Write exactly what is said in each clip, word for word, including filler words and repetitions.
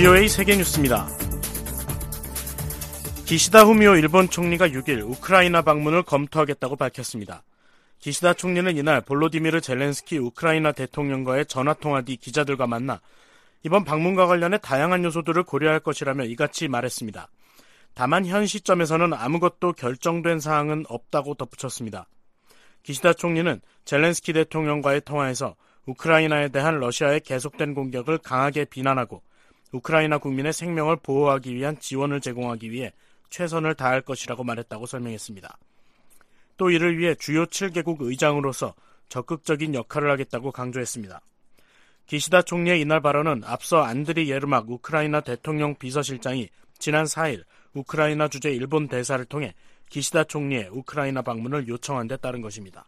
브이오에이 세계뉴스입니다. 기시다 후미오 일본 총리가 육 일 우크라이나 방문을 검토하겠다고 밝혔습니다. 기시다 총리는 이날 볼로디미르 젤렌스키 우크라이나 대통령과의 전화통화 뒤 기자들과 만나 이번 방문과 관련해 다양한 요소들을 고려할 것이라며 이같이 말했습니다. 다만 현 시점에서는 아무것도 결정된 사항은 없다고 덧붙였습니다. 기시다 총리는 젤렌스키 대통령과의 통화에서 우크라이나에 대한 러시아의 계속된 공격을 강하게 비난하고 우크라이나 국민의 생명을 보호하기 위한 지원을 제공하기 위해 최선을 다할 것이라고 말했다고 설명했습니다. 또 이를 위해 주요 칠 개국 의장으로서 적극적인 역할을 하겠다고 강조했습니다. 기시다 총리의 이날 발언은 앞서 안드리 예르막 우크라이나 대통령 비서실장이 지난 사 일 우크라이나 주재 일본 대사를 통해 기시다 총리의 우크라이나 방문을 요청한 데 따른 것입니다.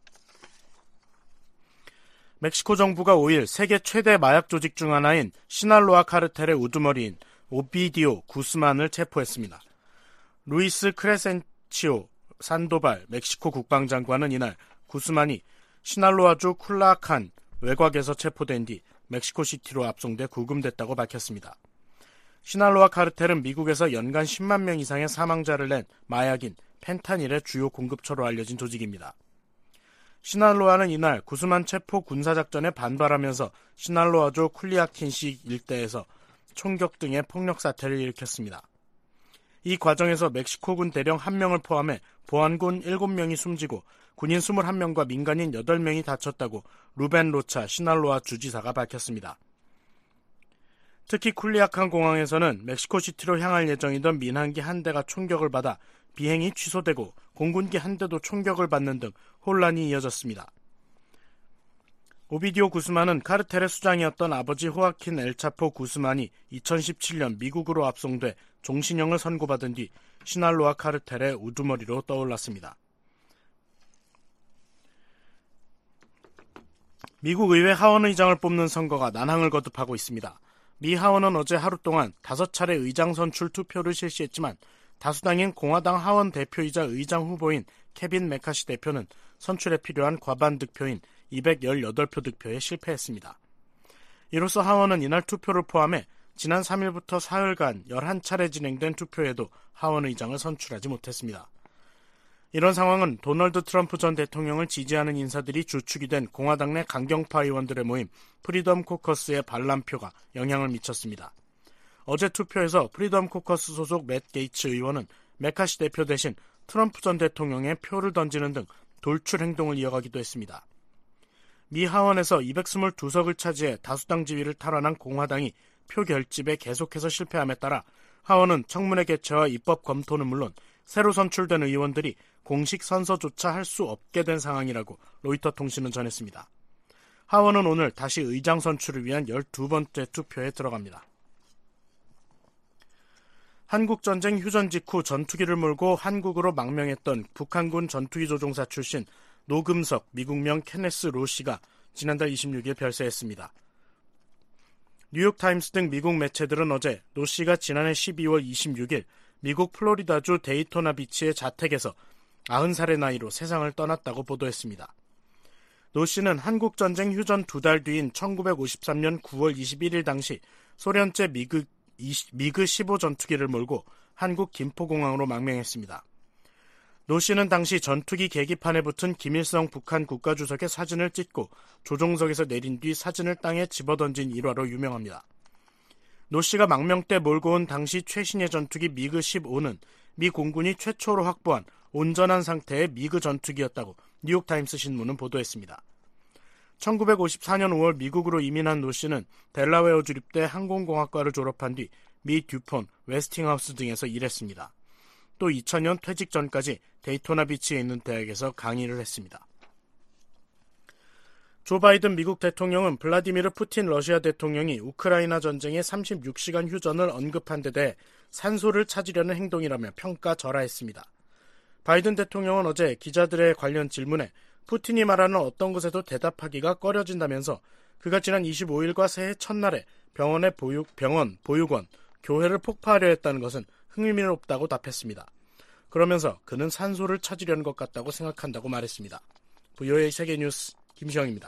멕시코 정부가 오 일 세계 최대 마약 조직 중 하나인 시날로아 카르텔의 우두머리인 오비디오 구스만을 체포했습니다. 루이스 크레센치오 산도발 멕시코 국방장관은 이날 구스만이 시날로아주 쿨라칸 외곽에서 체포된 뒤 멕시코시티로 압송돼 구금됐다고 밝혔습니다. 시날로아 카르텔은 미국에서 연간 십만 명 이상의 사망자를 낸 마약인 펜타닐의 주요 공급처로 알려진 조직입니다. 시날로아는 이날 구스만 체포 군사작전에 반발하면서 시날로아주 쿨리아킨시 일대에서 총격 등의 폭력 사태를 일으켰습니다. 이 과정에서 멕시코군 대령 한 명을 포함해 보안군 일곱 명이 숨지고 군인 이십일 명과 민간인 여덟 명이 다쳤다고 루벤 로차 시날로아 주지사가 밝혔습니다. 특히 쿨리아칸 공항에서는 멕시코시티로 향할 예정이던 민항기 한 대가 총격을 받아 비행이 취소되고 공군기 한 대도 총격을 받는 등 혼란이 이어졌습니다. 오비디오 구스만은 카르텔의 수장이었던 아버지 호아킨 엘차포 구스만이 이천십칠 년 미국으로 압송돼 종신형을 선고받은 뒤 시날로아 카르텔의 우두머리로 떠올랐습니다. 미국 의회 하원 의장을 뽑는 선거가 난항을 거듭하고 있습니다. 미 하원은 어제 하루 동안 다섯 차례 의장 선출 투표를 실시했지만 다수당인 공화당 하원 대표이자 의장 후보인 케빈 메카시 대표는 선출에 필요한 과반 득표인 이백십팔 표 득표에 실패했습니다. 이로써 하원은 이날 투표를 포함해 지난 삼 일부터 사흘간 열한 차례 진행된 투표에도 하원 의장을 선출하지 못했습니다. 이런 상황은 도널드 트럼프 전 대통령을 지지하는 인사들이 주축이 된 공화당 내 강경파 의원들의 모임 프리덤 코커스의 반란표가 영향을 미쳤습니다. 어제 투표에서 프리덤 코커스 소속 맷 게이츠 의원은 메카시 대표 대신 트럼프 전 대통령에 표를 던지는 등 돌출 행동을 이어가기도 했습니다. 미 하원에서 이백이십이 석을 차지해 다수당 지위를 탈환한 공화당이 표 결집에 계속해서 실패함에 따라 하원은 청문회 개최와 입법 검토는 물론 새로 선출된 의원들이 공식 선서조차 할 수 없게 된 상황이라고 로이터 통신은 전했습니다. 하원은 오늘 다시 의장 선출을 위한 열두 번째 투표에 들어갑니다. 한국전쟁 휴전 직후 전투기를 몰고 한국으로 망명했던 북한군 전투기 조종사 출신 노금석 미국명 케네스 로 씨가 지난달 이십육 일 별세했습니다. 뉴욕타임스 등 미국 매체들은 어제 노 씨가 지난해 십이월 이십육 일 미국 플로리다주 데이토나 비치의 자택에서 아흔 살의 나이로 세상을 떠났다고 보도했습니다. 노 씨는 한국전쟁 휴전 두 달 뒤인 천구백오십삼 년 구월 이십일 일 당시 소련제 미그, 미그 십오 전투기를 몰고 한국 김포공항으로 망명했습니다. 노 씨는 당시 전투기 계기판에 붙은 김일성 북한 국가주석의 사진을 찍고 조종석에서 내린 뒤 사진을 땅에 집어던진 일화로 유명합니다. 노 씨가 망명 때 몰고 온 당시 최신의 전투기 미그 십오는 미 공군이 최초로 확보한 온전한 상태의 미그 전투기였다고 뉴욕타임스 신문은 보도했습니다. 천구백오십사 년 오월 미국으로 이민한 노 씨는 델라웨어 주립대 항공공학과를 졸업한 뒤 미 듀폰, 웨스팅하우스 등에서 일했습니다. 또 이천 년 퇴직 전까지 데이토나 비치에 있는 대학에서 강의를 했습니다. 조 바이든 미국 대통령은 블라디미르 푸틴 러시아 대통령이 우크라이나 전쟁의 삼십육 시간 휴전을 언급한 데 대해 산소를 찾으려는 행동이라며 평가절하했습니다. 바이든 대통령은 어제 기자들의 관련 질문에 푸틴이 말하는 어떤 것에도 대답하기가 꺼려진다면서 그가 지난 이십오 일과 새해 첫날에 병원의 보육, 병원, 보육원, 교회를 폭파하려 했다는 것은 흥미롭다고 답했습니다. 그러면서 그는 산소를 찾으려는 것 같다고 생각한다고 말했습니다. 브이오에이 세계뉴스 김시영입니다.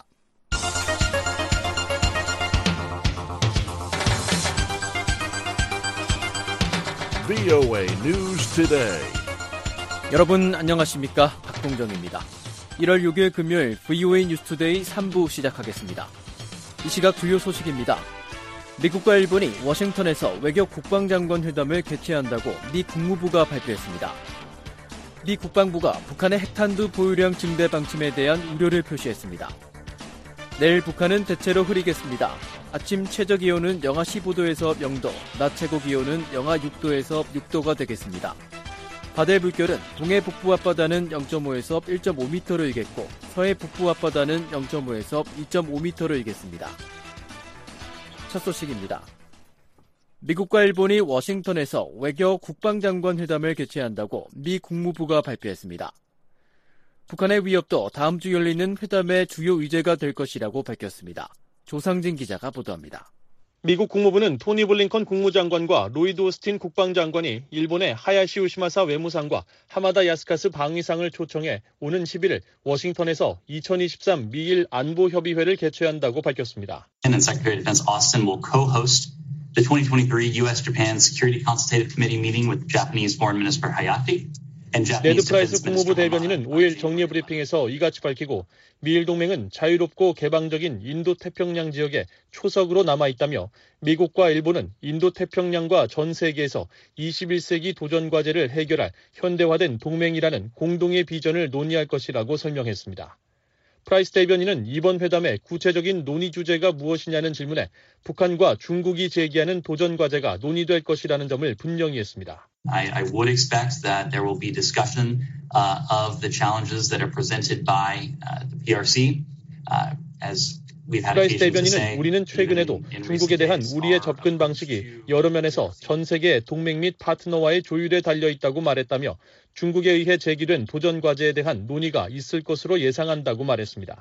브이오에이 News Today. 여러분 안녕하십니까? 박동정입니다. 일월 육일 금요일 브이오에이 뉴스투데이 삼 부 시작하겠습니다. 이 시각 주요 소식입니다. 미국과 일본이 워싱턴에서 외교 국방장관 회담을 개최한다고 미 국무부가 발표했습니다. 미 국방부가 북한의 핵탄두 보유량 증대 방침에 대한 우려를 표시했습니다. 내일 북한은 대체로 흐리겠습니다. 아침 최저기온은 영하 십오 도에서 영 도, 낮 최고기온은 영하 육 도에서 육 도가 되겠습니다. 바다의 물결은 동해 북부 앞바다는 영 점 오에서 일 점 오 미터로 일겠고 서해 북부 앞바다는 영 점 오에서 이 점 오 미터로 일겠습니다. 첫 소식입니다. 미국과 일본이 워싱턴에서 외교 국방장관 회담을 개최한다고 미 국무부가 발표했습니다. 북한의 위협도 다음 주 열리는 회담의 주요 의제가 될 것이라고 밝혔습니다. 조상진 기자가 보도합니다. 미국 국무부는 토니 블링컨 국무장관과 로이드 오스틴 국방장관이 일본의 하야시 우시마사 외무상과 하마다 야스카스 방위상을 초청해 오는 십일일 워싱턴에서 이천이십삼 미일 안보협의회를 개최한다고 밝혔습니다. And then Secretary of Defense Austin will co-host the twenty twenty-three U S-Japan Security Consultative Committee meeting with Japanese Foreign Minister Hayashi. 네드 프라이스 국무부 대변인은 오일 정례 브리핑에서 이같이 밝히고 미일 동맹은 자유롭고 개방적인 인도태평양 지역에 초석으로 남아있다며 미국과 일본은 인도태평양과 전 세계에서 이십일 세기 도전 과제를 해결할 현대화된 동맹이라는 공동의 비전을 논의할 것이라고 설명했습니다. 프라이스 대변인은 이번 회담의 구체적인 논의 주제가 무엇이냐는 질문에 북한과 중국이 제기하는 도전 과제가 논의될 것이라는 점을 분명히 했습니다. I, I would expect that there will be discussion uh, of the challenges that are presented by uh, the P R C uh, as we've had 프라이스 occasion to 대변인은 say. 우리는 최근에도 중국에 대한 우리의 접근 방식이 여러 면에서 전 세계 동맹 및 파트너와의 조율에 달려 있다고 말했다며 중국에 의해 제기된 도전 과제에 대한 논의가 있을 것으로 예상한다고 말했습니다.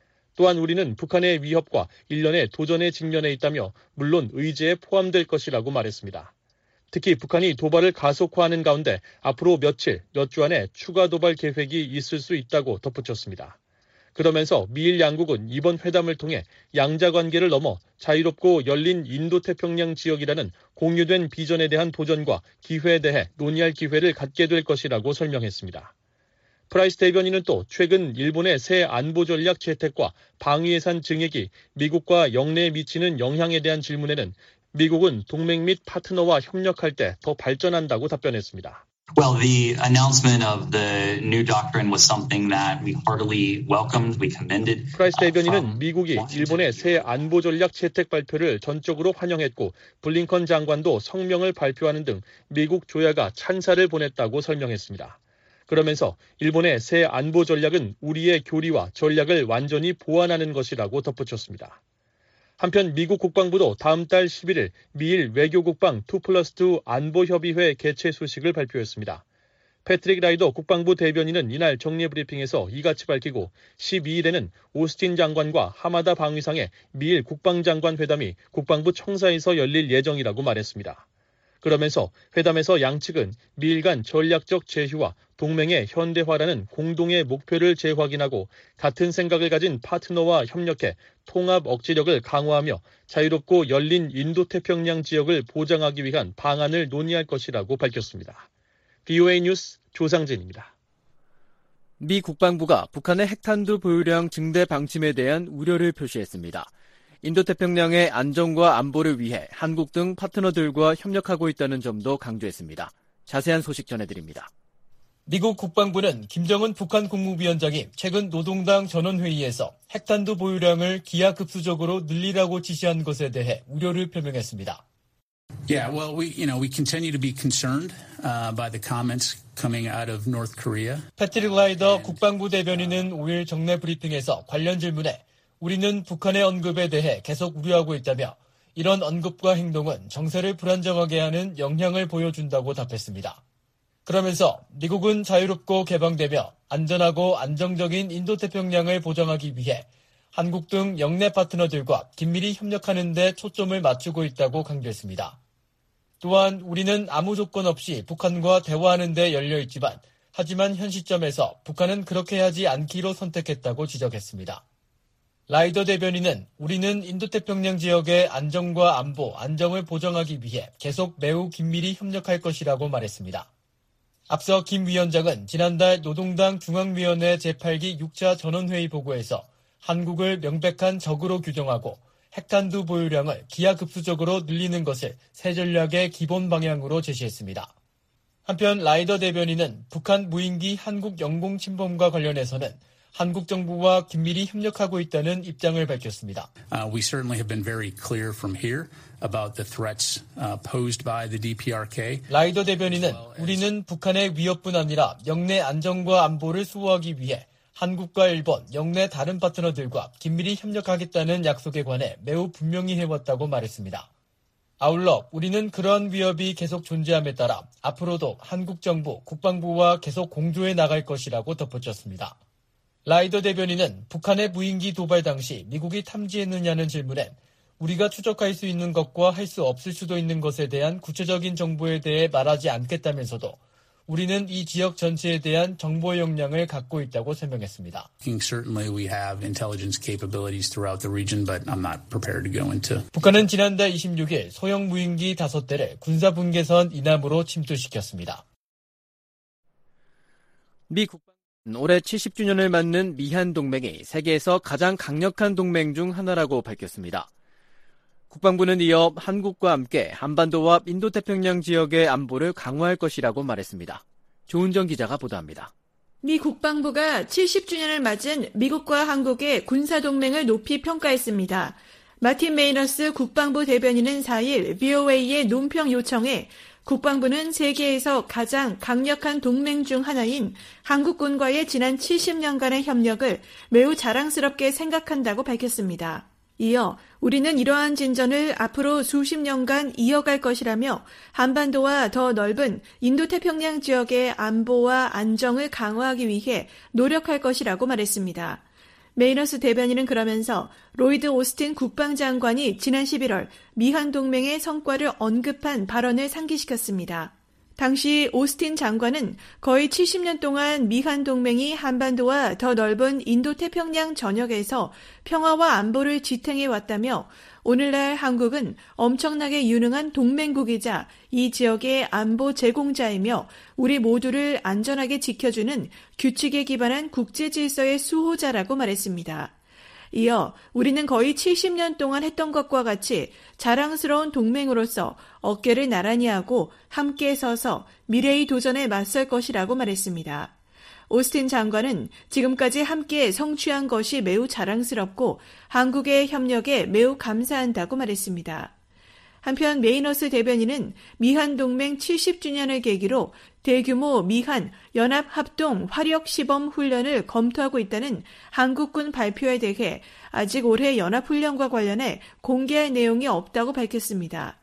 또한 우리는 북한의 위협과 일련의 도전에 직면해 있다며 물론 의제에 포함될 것이라고 말했습니다. 특히 북한이 도발을 가속화하는 가운데 앞으로 며칠, 몇 주 안에 추가 도발 계획이 있을 수 있다고 덧붙였습니다. 그러면서 미일 양국은 이번 회담을 통해 양자관계를 넘어 자유롭고 열린 인도태평양 지역이라는 공유된 비전에 대한 도전과 기회에 대해 논의할 기회를 갖게 될 것이라고 설명했습니다. 프라이스 대변인은 또 최근 일본의 새 안보 전략 채택과 방위 예산 증액이 미국과 영내에 미치는 영향에 대한 질문에는 미국은 동맹 및 파트너와 협력할 때 더 발전한다고 답변했습니다. Well, the announcement of the new doctrine was something that we heartily welcomed, we commended. 프라이스 대변인은 미국이 일본의 새 안보 전략 채택 발표를 전적으로 환영했고 블링컨 장관도 성명을 발표하는 등 미국 조야가 찬사를 보냈다고 설명했습니다. 그러면서 일본의 새 안보 전략은 우리의 교리와 전략을 완전히 보완하는 것이라고 덧붙였습니다. 한편 미국 국방부도 다음 달 십일일 미일 외교국방 투 플러스 투 안보협의회 개최 소식을 발표했습니다. 패트릭 라이더 국방부 대변인은 이날 정례 브리핑에서 이같이 밝히고 십이일에는 오스틴 장관과 하마다 방위상의 미일 국방장관 회담이 국방부 청사에서 열릴 예정이라고 말했습니다. 그러면서 회담에서 양측은 미일 간 전략적 제휴와 동맹의 현대화라는 공동의 목표를 재확인하고 같은 생각을 가진 파트너와 협력해 통합 억제력을 강화하며 자유롭고 열린 인도태평양 지역을 보장하기 위한 방안을 논의할 것이라고 밝혔습니다. 브이오에이 뉴스 조상진입니다. 미 국방부가 북한의 핵탄두 보유량 증대 방침에 대한 우려를 표시했습니다. 인도태평양의 안정과 안보를 위해 한국 등 파트너들과 협력하고 있다는 점도 강조했습니다. 자세한 소식 전해드립니다. 미국 국방부는 김정은 북한 국무위원장이 최근 노동당 전원회의에서 핵탄두 보유량을 기하급수적으로 늘리라고 지시한 것에 대해 우려를 표명했습니다. Yeah, well, we, you know, we continue to be concerned uh, by the comments coming out of North Korea. 패트릭 라이더 국방부 대변인은 오일 정례 브리핑에서 관련 질문에 우리는 북한의 언급에 대해 계속 우려하고 있다며 이런 언급과 행동은 정세를 불안정하게 하는 영향을 보여준다고 답했습니다. 그러면서 미국은 자유롭고 개방되며 안전하고 안정적인 인도태평양을 보장하기 위해 한국 등 영내 파트너들과 긴밀히 협력하는 데 초점을 맞추고 있다고 강조했습니다. 또한 우리는 아무 조건 없이 북한과 대화하는 데 열려 있지만 하지만 현 시점에서 북한은 그렇게 하지 않기로 선택했다고 지적했습니다. 라이더 대변인은 우리는 인도태평양 지역의 안정과 안보, 안정을 보장하기 위해 계속 매우 긴밀히 협력할 것이라고 말했습니다. 앞서 김 위원장은 지난달 노동당 중앙위원회 제팔 기 육 차 전원회의 보고에서 한국을 명백한 적으로 규정하고 핵탄두 보유량을 기하급수적으로 늘리는 것을 새 전략의 기본 방향으로 제시했습니다. 한편 라이더 대변인은 북한 무인기 한국 영공 침범과 관련해서는 한국 정부와 긴밀히 협력하고 있다는 입장을 밝혔습니다. Uh, we certainly have been very clear from here about the threats uh, posed by the 디피아르케이. 라이더 대변인은 우리는 북한의 위협뿐 아니라 영내 안정과 안보를 수호하기 위해 한국과 일본, 영내 다른 파트너들과 긴밀히 협력하겠다는 약속에 관해 매우 분명히 해왔다고 말했습니다. 아울러 우리는 그러한 위협이 계속 존재함에 따라 앞으로도 한국 정부, 국방부와 계속 공조해 나갈 것이라고 덧붙였습니다. 라이더 대변인은 북한의 무인기 도발 당시 미국이 탐지했느냐는 질문에 우리가 추적할 수 있는 것과 할 수 없을 수도 있는 것에 대한 구체적인 정보에 대해 말하지 않겠다면서도 우리는 이 지역 전체에 대한 정보 역량을 갖고 있다고 설명했습니다. Certainly we have intelligence capabilities throughout the region, but I'm not prepared to go into. 북한은 지난달 이십육 일 소형 무인기 다섯 대를 군사분계선 이남으로 침투시켰습니다. 미 국방 올해 칠십 주년을 맞는 미한 동맹이 세계에서 가장 강력한 동맹 중 하나라고 밝혔습니다. 국방부는 이어 한국과 함께 한반도와 인도태평양 지역의 안보를 강화할 것이라고 말했습니다. 조은정 기자가 보도합니다. 미 국방부가 칠십 주년을 맞은 미국과 한국의 군사동맹을 높이 평가했습니다. 마틴 메이너스 국방부 대변인은 사 일 브이오에이의 논평 요청에 국방부는 세계에서 가장 강력한 동맹 중 하나인 한국군과의 지난 칠십 년간의 협력을 매우 자랑스럽게 생각한다고 밝혔습니다. 이어 우리는 이러한 진전을 앞으로 수십 년간 이어갈 것이라며 한반도와 더 넓은 인도태평양 지역의 안보와 안정을 강화하기 위해 노력할 것이라고 말했습니다. 메이너스 대변인은 그러면서 로이드 오스틴 국방장관이 지난 십일월 미한 동맹의 성과를 언급한 발언을 상기시켰습니다. 당시 오스틴 장관은 거의 칠십 년 동안 미한 동맹이 한반도와 더 넓은 인도태평양 전역에서 평화와 안보를 지탱해 왔다며 오늘날 한국은 엄청나게 유능한 동맹국이자 이 지역의 안보 제공자이며 우리 모두를 안전하게 지켜주는 규칙에 기반한 국제 질서의 수호자라고 말했습니다. 이어 우리는 거의 칠십 년 동안 했던 것과 같이 자랑스러운 동맹으로서 어깨를 나란히 하고 함께 서서 미래의 도전에 맞설 것이라고 말했습니다. 오스틴 장관은 지금까지 함께 성취한 것이 매우 자랑스럽고 한국의 협력에 매우 감사한다고 말했습니다. 한편 메이너스 대변인은 미한 동맹 칠십 주년을 계기로 대규모 미한 연합합동 화력시범 훈련을 검토하고 있다는 한국군 발표에 대해 아직 올해 연합훈련과 관련해 공개할 내용이 없다고 밝혔습니다.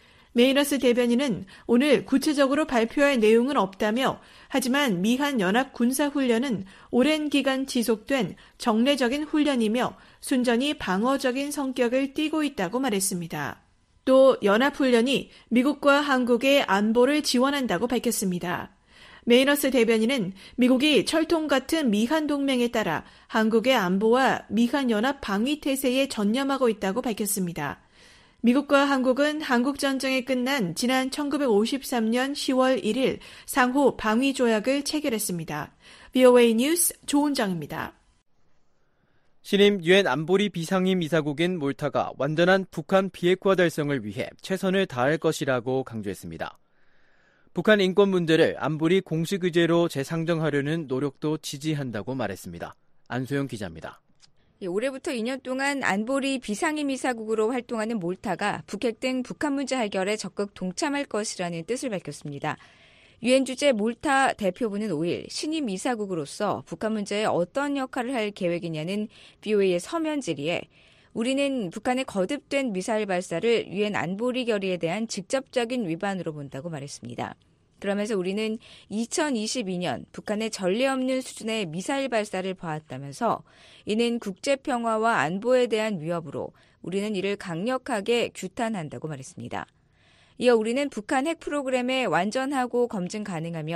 메이너스 대변인은 오늘 구체적으로 발표할 내용은 없다며 하지만 미한 연합 군사훈련은 오랜 기간 지속된 정례적인 훈련이며 순전히 방어적인 성격을 띠고 있다고 말했습니다. 또 연합훈련이 미국과 한국의 안보를 지원한다고 밝혔습니다. 메이너스 대변인은 미국이 철통 같은 미한 동맹에 따라 한국의 안보와 미한 연합 방위 태세에 전념하고 있다고 밝혔습니다. 미국과 한국은 한국전쟁이 끝난 지난 천구백오십삼 년 시월 일 일 상호 방위 조약을 체결했습니다. 브이오에이 뉴스 조은정입니다. 신임 유엔 안보리 비상임 이사국인 몰타가 완전한 북한 비핵화 달성을 위해 최선을 다할 것이라고 강조했습니다. 북한 인권 문제를 안보리 공식 의제로 재상정하려는 노력도 지지한다고 말했습니다. 안소영 기자입니다. 예, 올해부터 이 년 동안 안보리 비상임 이사국으로 활동하는 몰타가 북핵 등 북한 문제 해결에 적극 동참할 것이라는 뜻을 밝혔습니다. 유엔 주재 몰타 대표부는 오 일 신임 이사국으로서 북한 문제에 어떤 역할을 할 계획이냐는 브이오에이의 서면 질의에 우리는 북한의 거듭된 미사일 발사를 유엔 안보리 결의에 대한 직접적인 위반으로 본다고 말했습니다. 그러면서 우리는 이천이십이 년 북한의 전례 없는 수준의 미사일 발사를 봐왔다면서 이는 국제평화와 안보에 대한 위협으로 우리는 이를 강력하게 규탄한다고 말했습니다. 이어 우리는 북한 핵 프로그램에 완전하고 검증 가능하며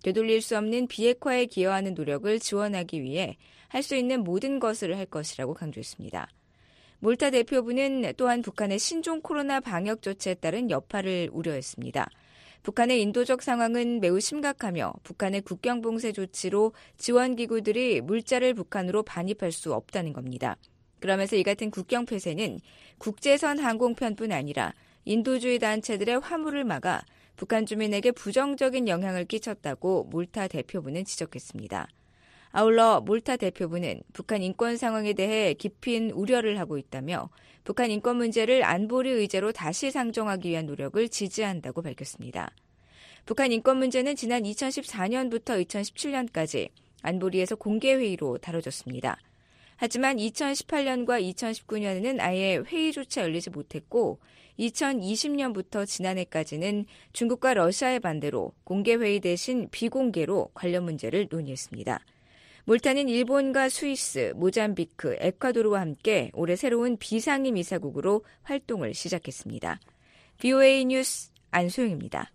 되돌릴 수 없는 비핵화에 기여하는 노력을 지원하기 위해 할 수 있는 모든 것을 할 것이라고 강조했습니다. 몰타 대표부는 또한 북한의 신종 코로나 방역 조치에 따른 여파를 우려했습니다. 북한의 인도적 상황은 매우 심각하며 북한의 국경 봉쇄 조치로 지원기구들이 물자를 북한으로 반입할 수 없다는 겁니다. 그러면서 이 같은 국경 폐쇄는 국제선 항공편뿐 아니라 인도주의 단체들의 화물을 막아 북한 주민에게 부정적인 영향을 끼쳤다고 몰타 대표부는 지적했습니다. 아울러 몰타 대표부는 북한 인권 상황에 대해 깊은 우려를 하고 있다며 북한 인권 문제를 안보리 의제로 다시 상정하기 위한 노력을 지지한다고 밝혔습니다. 북한 인권 문제는 지난 이천십사 년부터 이천십칠 년까지 안보리에서 공개회의로 다뤄졌습니다. 하지만 이천십팔 년과 이천십구 년에는 아예 회의조차 열리지 못했고 이천이십 년부터 지난해까지는 중국과 러시아의 반대로 공개회의 대신 비공개로 관련 문제를 논의했습니다. 몰타는 일본과 스위스, 모잠비크, 에콰도르와 함께 올해 새로운 비상임 이사국으로 활동을 시작했습니다. 브이오에이 뉴스 안소영입니다.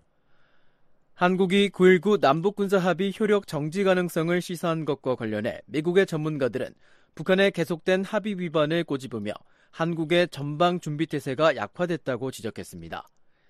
한국이 구일구 남북군사합의 효력 정지 가능성을 시사한 것과 관련해 미국의 전문가들은 북한의 계속된 합의 위반을 꼬집으며 한국의 전방 준비 태세가 약화됐다고 지적했습니다.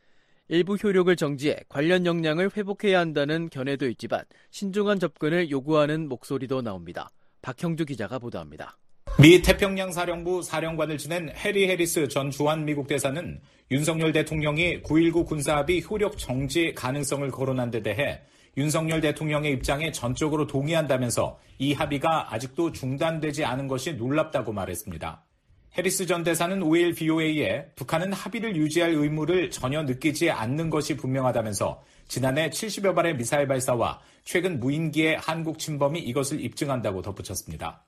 일부 효력을 정지해 관련 역량을 회복해야 한다는 견해도 있지만 신중한 접근을 요구하는 목소리도 나옵니다. 박형주 기자가 보도합니다. 미 태평양 사령부 사령관을 지낸 해리 해리스 전 주한 미국 대사는 윤석열 대통령이 구일구 군사합의 효력 정지 가능성을 거론한 데 대해 윤석열 대통령의 입장에 전적으로 동의한다면서 이 합의가 아직도 중단되지 않은 것이 놀랍다고 말했습니다. 해리스 전 대사는 오일 브이오에이에 북한은 합의를 유지할 의무를 전혀 느끼지 않는 것이 분명하다면서 지난해 칠십여 발의 미사일 발사와 최근 무인기의 한국 침범이 이것을 입증한다고 덧붙였습니다.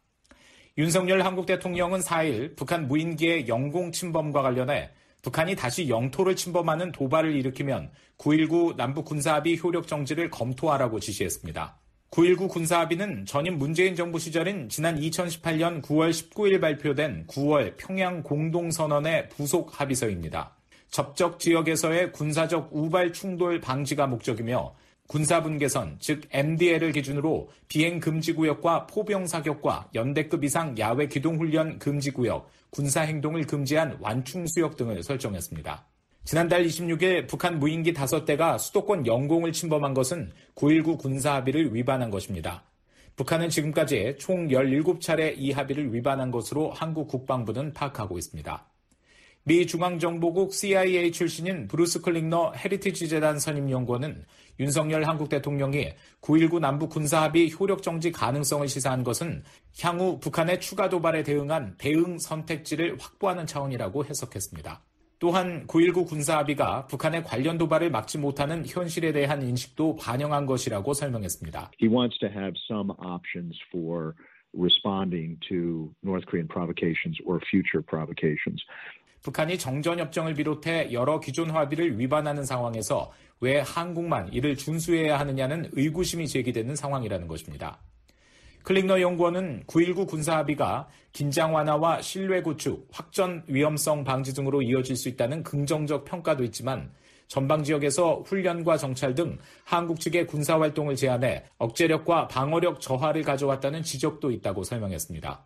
윤석열 한국 대통령은 사일 북한 무인기의 영공 침범과 관련해 북한이 다시 영토를 침범하는 도발을 일으키면 구일구 남북 군사합의 효력 정지를 검토하라고 지시했습니다. 구일구 군사합의는 전임 문재인 정부 시절인 지난 이천십팔 년 구월 십구일 발표된 구월 평양 공동선언의 부속 합의서입니다. 접적 지역에서의 군사적 우발 충돌 방지가 목적이며 군사분계선, 즉 엠디엘을 기준으로 비행금지구역과 포병사격과 연대급 이상 야외 기동훈련 금지구역, 군사행동을 금지한 완충수역 등을 설정했습니다. 지난달 이십육일 북한 무인기 다섯 대가 수도권 영공을 침범한 것은 구일구 군사합의를 위반한 것입니다. 북한은 지금까지 총 열일곱 차례 이 합의를 위반한 것으로 한국 국방부는 파악하고 있습니다. 미 중앙정보국 씨아이에이 출신인 브루스 클링너 헤리티지 재단 선임연구원은 윤석열 한국 대통령이 구일구 남북 군사합의 효력 정지 가능성을 시사한 것은 향후 북한의 추가 도발에 대응한 대응 선택지를 확보하는 차원이라고 해석했습니다. 또한 구일구 군사합의가 북한의 관련 도발을 막지 못하는 현실에 대한 인식도 반영한 것이라고 설명했습니다. He wants to have some options for responding to North Korean provocations or future provocations. 북한이 정전협정을 비롯해 여러 기존 합의를 위반하는 상황에서 왜 한국만 이를 준수해야 하느냐는 의구심이 제기되는 상황이라는 것입니다. 클링너 연구원은 구일구 군사합의가 긴장 완화와 신뢰 구축, 확전 위험성 방지 등으로 이어질 수 있다는 긍정적 평가도 있지만 전방 지역에서 훈련과 정찰 등 한국 측의 군사활동을 제한해 억제력과 방어력 저하를 가져왔다는 지적도 있다고 설명했습니다.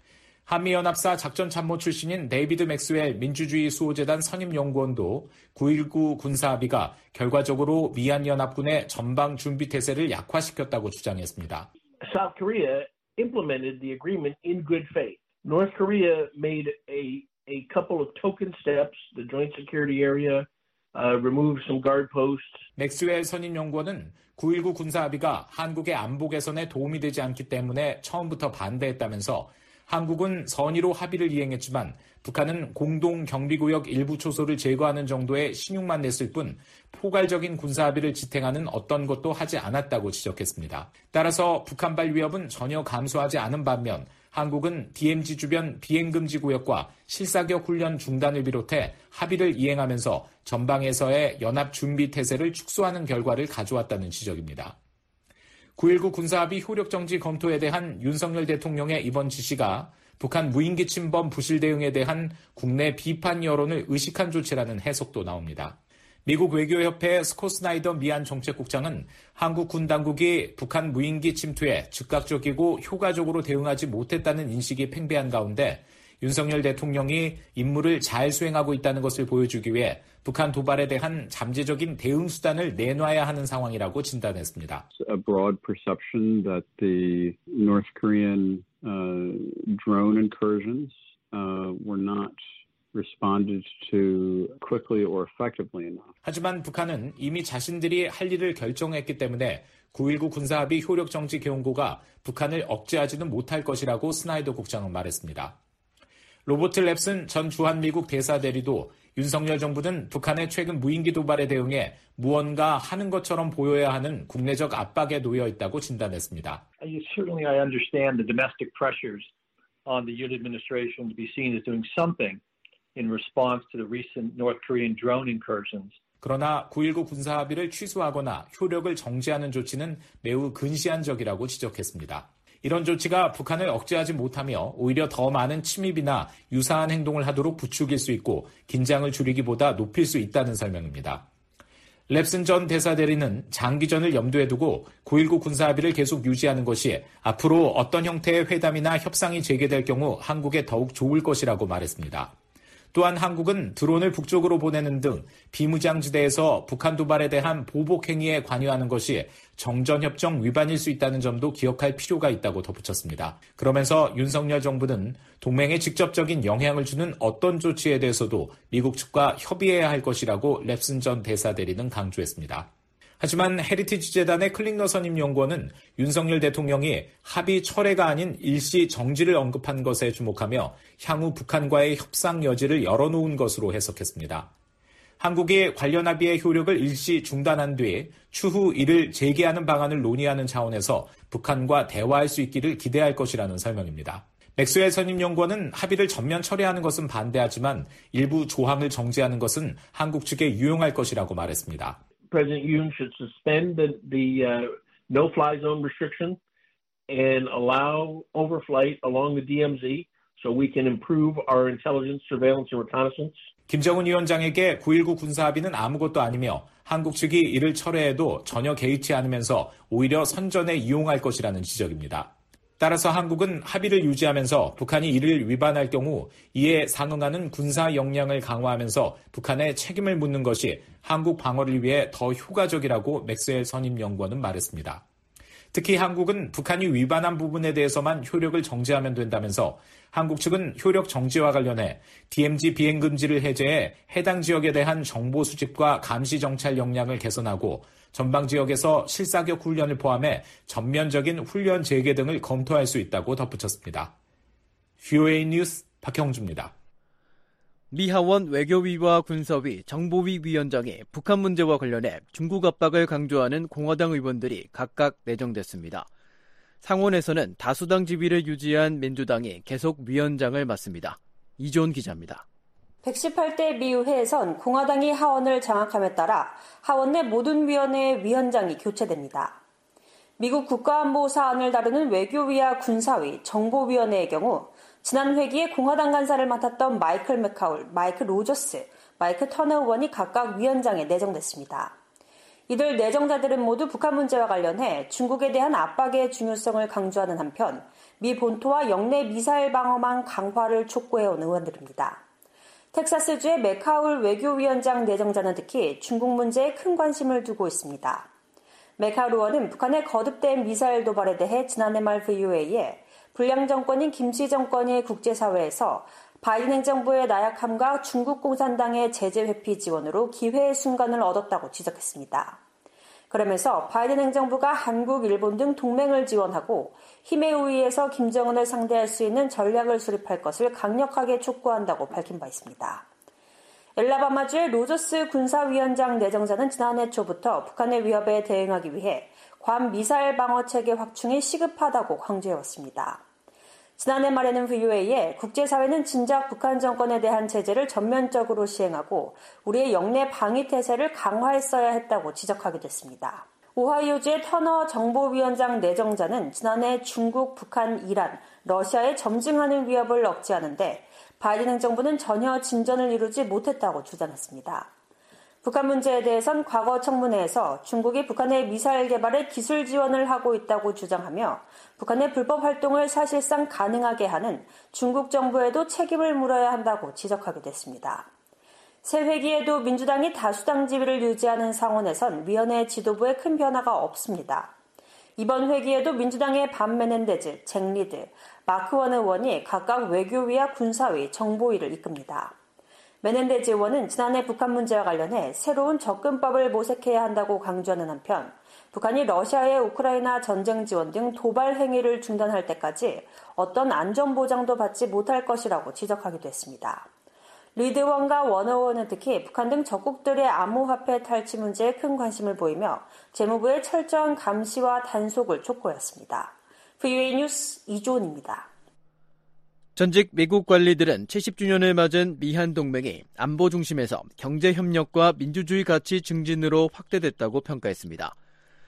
한미연합사 작전참모 출신인 데이비드 맥스웰 민주주의 수호재단 선임연구원도 구일구 군사합의가 결과적으로 미얀연합군의 전방 준비 태세를 약화시켰다고 주장했습니다. South Korea implemented the agreement in good faith. North Korea made a a couple of token steps, the joint security area, uh, removed some guard posts. 맥스웰 선임연구원은 구일구 군사합의가 한국의 안보 개선에 도움이 되지 않기 때문에 처음부터 반대했다면서 한국은 선의로 합의를 이행했지만 북한은 공동 경비구역 일부 초소를 제거하는 정도의 신용만 냈을 뿐 포괄적인 군사합의를 지탱하는 어떤 것도 하지 않았다고 지적했습니다. 따라서 북한발 위협은 전혀 감소하지 않은 반면 한국은 디엠지 주변 비행금지 구역과 실사격 훈련 중단을 비롯해 합의를 이행하면서 전방에서의 연합 준비 태세를 축소하는 결과를 가져왔다는 지적입니다. 구일구 군사합의 효력정지 검토에 대한 윤석열 대통령의 이번 지시가 북한 무인기 침범 부실 대응에 대한 국내 비판 여론을 의식한 조치라는 해석도 나옵니다. 미국 외교협회 스콧 스나이더 미안 정책국장은 한국 군 당국이 북한 무인기 침투에 즉각적이고 효과적으로 대응하지 못했다는 인식이 팽배한 가운데 윤석열 대통령이 임무를 잘 수행하고 있다는 것을 보여주기 위해 북한 도발에 대한 잠재적인 대응 수단을 내놔야 하는 상황이라고 진단했습니다. A broad perception that the North Korean uh, drone incursions uh, were not responded to quickly or effectively enough. 하지만 북한은 이미 자신들이 할 일을 결정했기 때문에 구일구 군사합의 효력 정지 경고가 북한을 억제하지는 못할 것이라고 스나이더 국장은 말했습니다. 로버트 랩슨 전 주한미국 대사대리도 윤석열 정부는 북한의 최근 무인기 도발에 대응해 무언가 하는 것처럼 보여야 하는 국내적 압박에 놓여 있다고 진단했습니다. Certainly I understand the domestic pressures on the Yoon administration to be seen as doing something in response to the recent North Korean drone incursions. 그러나 구일구 군사합의를 취소하거나 효력을 정지하는 조치는 매우 근시안적이라고 지적했습니다. 이런 조치가 북한을 억제하지 못하며 오히려 더 많은 침입이나 유사한 행동을 하도록 부추길 수 있고 긴장을 줄이기보다 높일 수 있다는 설명입니다. 랩슨 전 대사대리는 장기전을 염두에 두고 구일구 군사합의를 계속 유지하는 것이 앞으로 어떤 형태의 회담이나 협상이 재개될 경우 한국에 더욱 좋을 것이라고 말했습니다. 또한 한국은 드론을 북쪽으로 보내는 등 비무장지대에서 북한 도발에 대한 보복 행위에 관여하는 것이 정전협정 위반일 수 있다는 점도 기억할 필요가 있다고 덧붙였습니다. 그러면서 윤석열 정부는 동맹에 직접적인 영향을 주는 어떤 조치에 대해서도 미국 측과 협의해야 할 것이라고 랩슨 전 대사대리는 강조했습니다. 하지만 헤리티지 재단의 클링너 선임 연구원은 윤석열 대통령이 합의 철회가 아닌 일시 정지를 언급한 것에 주목하며 향후 북한과의 협상 여지를 열어놓은 것으로 해석했습니다. 한국이 관련 합의의 효력을 일시 중단한 뒤 추후 이를 재개하는 방안을 논의하는 차원에서 북한과 대화할 수 있기를 기대할 것이라는 설명입니다. 맥스웰 선임연구원은 합의를 전면 철회하는 것은 반대하지만 일부 조항을 정지하는 것은 한국 측에 유용할 것이라고 말했습니다. President Yoon should suspend the, the uh, no-fly zone restriction and allow overflight along the D M Z so we can improve our intelligence, surveillance, and reconnaissance. 김정은 위원장에게 구일구 군사합의는 아무것도 아니며 한국 측이 이를 철회해도 전혀 개의치 않으면서 오히려 선전에 이용할 것이라는 지적입니다. 따라서 한국은 합의를 유지하면서 북한이 이를 위반할 경우 이에 상응하는 군사 역량을 강화하면서 북한에 책임을 묻는 것이 한국 방어를 위해 더 효과적이라고 맥스웰 선임연구원은 말했습니다. 특히 한국은 북한이 위반한 부분에 대해서만 효력을 정지하면 된다면서 한국 측은 효력 정지와 관련해 디엠지 비행 금지를 해제해 해당 지역에 대한 정보 수집과 감시 정찰 역량을 개선하고 전방 지역에서 실사격 훈련을 포함해 전면적인 훈련 재개 등을 검토할 수 있다고 덧붙였습니다. 브이오에이 뉴스 박형주입니다. 미 하원 외교위와 군사위, 정보위 위원장이 북한 문제와 관련해 중국 압박을 강조하는 공화당 의원들이 각각 내정됐습니다. 상원에서는 다수당 지위를 유지한 민주당이 계속 위원장을 맡습니다. 이존 기자입니다. 백십팔 대 미 의회에선 공화당이 하원을 장악함에 따라 하원 내 모든 위원회의 위원장이 교체됩니다. 미국 국가안보 사안을 다루는 외교위와 군사위, 정보위원회의 경우 지난 회기에 공화당 간사를 맡았던 마이클 맥카울, 마이크 로저스, 마이크 터너 의원이 각각 위원장에 내정됐습니다. 이들 내정자들은 모두 북한 문제와 관련해 중국에 대한 압박의 중요성을 강조하는 한편 미 본토와 영내 미사일 방어망 강화를 촉구해온 의원들입니다. 텍사스주의 맥카울 외교위원장 내정자는 특히 중국 문제에 큰 관심을 두고 있습니다. 맥카울 의원은 북한의 거듭된 미사일 도발에 대해 지난해 말 브이오에이에 불량 정권인 김치 정권의 국제사회에서 바이든 행정부의 나약함과 중국 공산당의 제재 회피 지원으로 기회의 순간을 얻었다고 지적했습니다. 그러면서 바이든 행정부가 한국, 일본 등 동맹을 지원하고 힘의 우위에서 김정은을 상대할 수 있는 전략을 수립할 것을 강력하게 촉구한다고 밝힌 바 있습니다. 엘라바마주의 로저스 군사위원장 내정자는 지난해 초부터 북한의 위협에 대응하기 위해 괌 미사일 방어 체계 확충이 시급하다고 강조해왔습니다. 지난해 말에는 브이오에이에 국제사회는 진작 북한 정권에 대한 제재를 전면적으로 시행하고 우리의 영내 방위 태세를 강화했어야 했다고 지적하기도 했습니다. 오하이오주의 터너 정보위원장 내정자는 지난해 중국, 북한, 이란, 러시아의 점증하는 위협을 억제하는데 바이든 행정부는 전혀 진전을 이루지 못했다고 주장했습니다. 북한 문제에 대해선 과거 청문회에서 중국이 북한의 미사일 개발에 기술 지원을 하고 있다고 주장하며 북한의 불법 활동을 사실상 가능하게 하는 중국 정부에도 책임을 물어야 한다고 지적하기도 했습니다. 새 회기에도 민주당이 다수당 지위를 유지하는 상원에선 위원회 지도부에 큰 변화가 없습니다. 이번 회기에도 민주당의 반 메넨데즈, 잭 리드, 마크 원 의원이 각각 외교위와 군사위, 정보위를 이끕니다. 메넨데즈 의원은 지난해 북한 문제와 관련해 새로운 접근법을 모색해야 한다고 강조하는 한편 북한이 러시아의 우크라이나 전쟁 지원 등 도발 행위를 중단할 때까지 어떤 안전보장도 받지 못할 것이라고 지적하기도 했습니다. 리드 의원과 원 의원은 특히 북한 등 적국들의 암호화폐 탈취 문제에 큰 관심을 보이며 재무부의 철저한 감시와 단속을 촉구했습니다. 브이오에이 뉴스 이조은입니다. 전직 미국 관리들은 칠십 주년을 맞은 미한 동맹이 안보 중심에서 경제협력과 민주주의 가치 증진으로 확대됐다고 평가했습니다.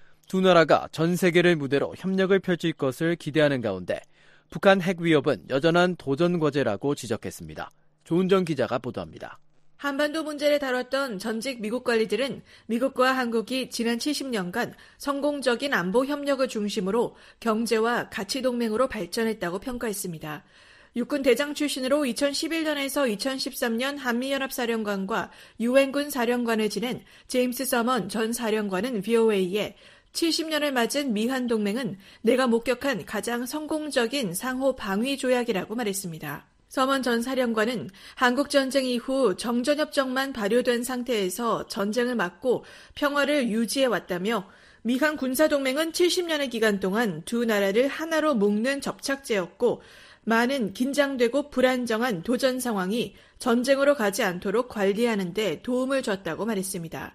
두 나라가 전 세계를 무대로 협력을 펼칠 것을 기대하는 가운데 북한 핵 위협은 여전한 도전 과제라고 지적했습니다. 조은정 기자가 보도합니다. 한반도 문제를 다뤘던 전직 미국 관리들은 미국과 한국이 지난 칠십 년간 성공적인 안보 협력을 중심으로 경제와 가치 동맹으로 발전했다고 평가했습니다. 육군 대장 출신으로 이천십일 년에서 이천십삼 년 한미연합사령관과 유엔군 사령관을 지낸 제임스 서먼 전 사령관은 브이오에이에 칠십 년을 맞은 미한 동맹은 내가 목격한 가장 성공적인 상호 방위 조약이라고 말했습니다. 서먼 전 사령관은 한국전쟁 이후 정전협정만 발효된 상태에서 전쟁을 막고 평화를 유지해왔다며 미한 군사동맹은 칠십 년의 기간 동안 두 나라를 하나로 묶는 접착제였고 많은 긴장되고 불안정한 도전 상황이 전쟁으로 가지 않도록 관리하는 데 도움을 줬다고 말했습니다.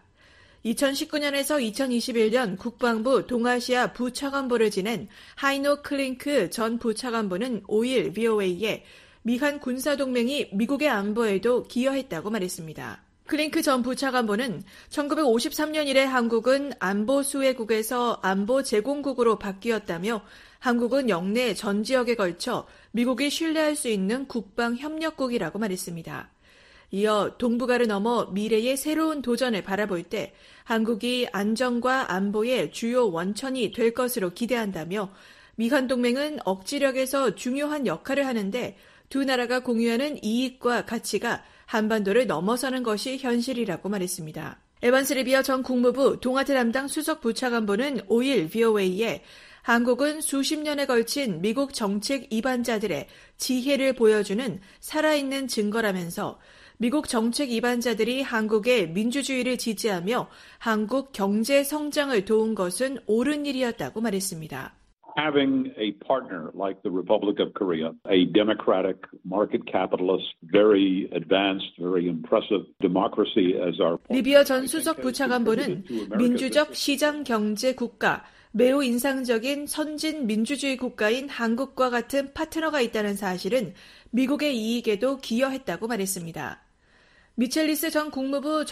이천십구 년에서 이천이십일 년 국방부 동아시아 부차관보를 지낸 하이노 클링크 전 부차관보는 오 일 브이오에이에 미한 군사동맹이 미국의 안보에도 기여했다고 말했습니다. 클링크 전 부차관보는 천구백오십삼 년 이래 한국은 안보 수혜국에서 안보 제공국으로 바뀌었다며 한국은 영내 전 지역에 걸쳐 미국이 신뢰할 수 있는 국방협력국이라고 말했습니다. 이어 동북아를 넘어 미래의 새로운 도전을 바라볼 때 한국이 안정과 안보의 주요 원천이 될 것으로 기대한다며 미한 동맹은 억지력에서 중요한 역할을 하는데 두 나라가 공유하는 이익과 가치가 한반도를 넘어서는 것이 현실이라고 말했습니다. 에반스 리비어 전 국무부 동아태 담당 수석 부차관보는 오 일 브이오에이에 한국은 수십 년에 걸친 미국 정책 이반자들의 지혜를 보여주는 살아있는 증거라면서 미국 정책 이반자들이 한국의 민주주의를 지지하며 한국 경제 성장을 도운 것은 옳은 일이었다고 말했습니다. Having a partner like the Republic of Korea, a democratic, market capitalist, very advanced, very impressive democracy as our partner. 리비어 전 수석 부차관보는 민주적 시장 경제 국가, 매우 인상적인 선진 민주주의 국가인 한국과 같은 파트너가 있다는 사실은 미국의 이익에도 기여했다고 말했습니다. 미첼리스 전 국무부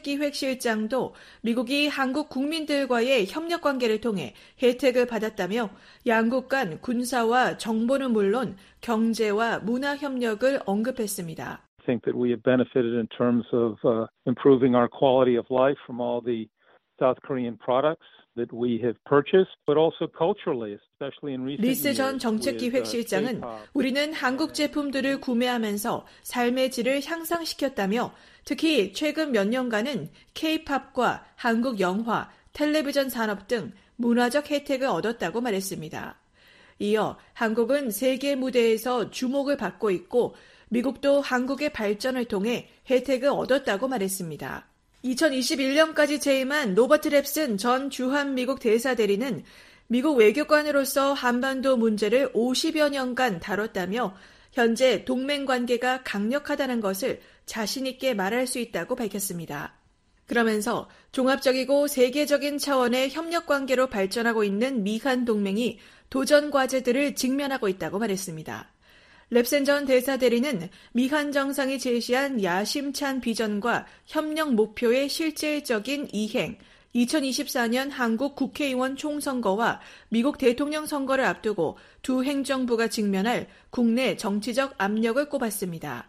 정책기획실장도 미국이 한국 국민들과의 협력관계를 통해 혜택을 받았다며 양국 간 군사와 정보는 물론 경제와 문화 협력을 언급했습니다. I think that we have benefited in terms of uh, improving our quality of life from all the South Korean products that we have purchased, but also culturally, especially in recent years. 리스 전 정책기획실장은 우리는 한국 제품들을 구매하면서 삶의 질을 향상시켰다며 특히 최근 몇 년간은 K-팝과 한국 영화, 텔레비전 산업 등 문화적 혜택을 얻었다고 말했습니다. 이어 한국은 세계 무대에서 주목을 받고 있고 미국도 한국의 발전을 통해 혜택을 얻었다고 말했습니다. 이천이십일 년까지 재임한 로버트 랩슨 전 주한미국 대사대리는 미국 외교관으로서 한반도 문제를 오십여 년간 다뤘다며 현재 동맹 관계가 강력하다는 것을 자신 있게 말할 수 있다고 밝혔습니다. 그러면서 종합적이고 세계적인 차원의 협력 관계로 발전하고 있는 미한 동맹이 도전 과제들을 직면하고 있다고 말했습니다. 랩슨 전 대사대리는 미한 정상이 제시한 야심찬 비전과 협력 목표의 실질적인 이행, 이천이십사 년 한국 국회의원 총선거와 미국 대통령 선거를 앞두고 두 행정부가 직면할 국내 정치적 압력을 꼽았습니다. Of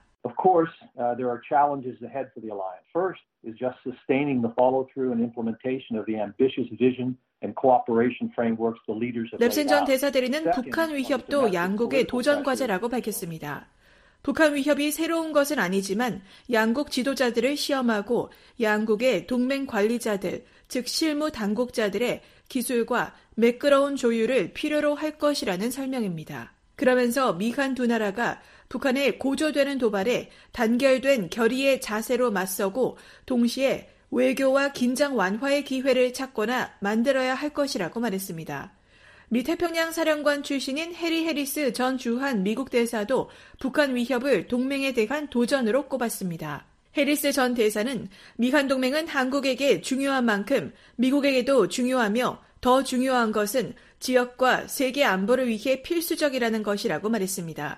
course, uh, there are challenges ahead for the alliance. First is just sustaining the follow-through and implementation of the ambitious vision and cooperation frameworks the leaders have laid 랩슨 전 out. 대사대리는 북한 위협도 양국의 도전 과제라고 밝혔습니다. 북한 위협이 새로운 것은 아니지만 양국 지도자들을 시험하고 양국의 동맹 관리자들, 즉 실무 당국자들의 기술과 매끄러운 조율을 필요로 할 것이라는 설명입니다. 그러면서 미한 두 나라가 북한의 고조되는 도발에 단결된 결의의 자세로 맞서고 동시에 외교와 긴장 완화의 기회를 찾거나 만들어야 할 것이라고 말했습니다. 미 태평양 사령관 출신인 해리 해리스 전 주한 미국 대사도 북한 위협을 동맹에 대한 도전으로 꼽았습니다. 해리스 전 대사는 미한 동맹은 한국에게 중요한 만큼 미국에게도 중요하며 더 중요한 것은 지역과 세계 안보를 위해 필수적이라는 것이라고 말했습니다.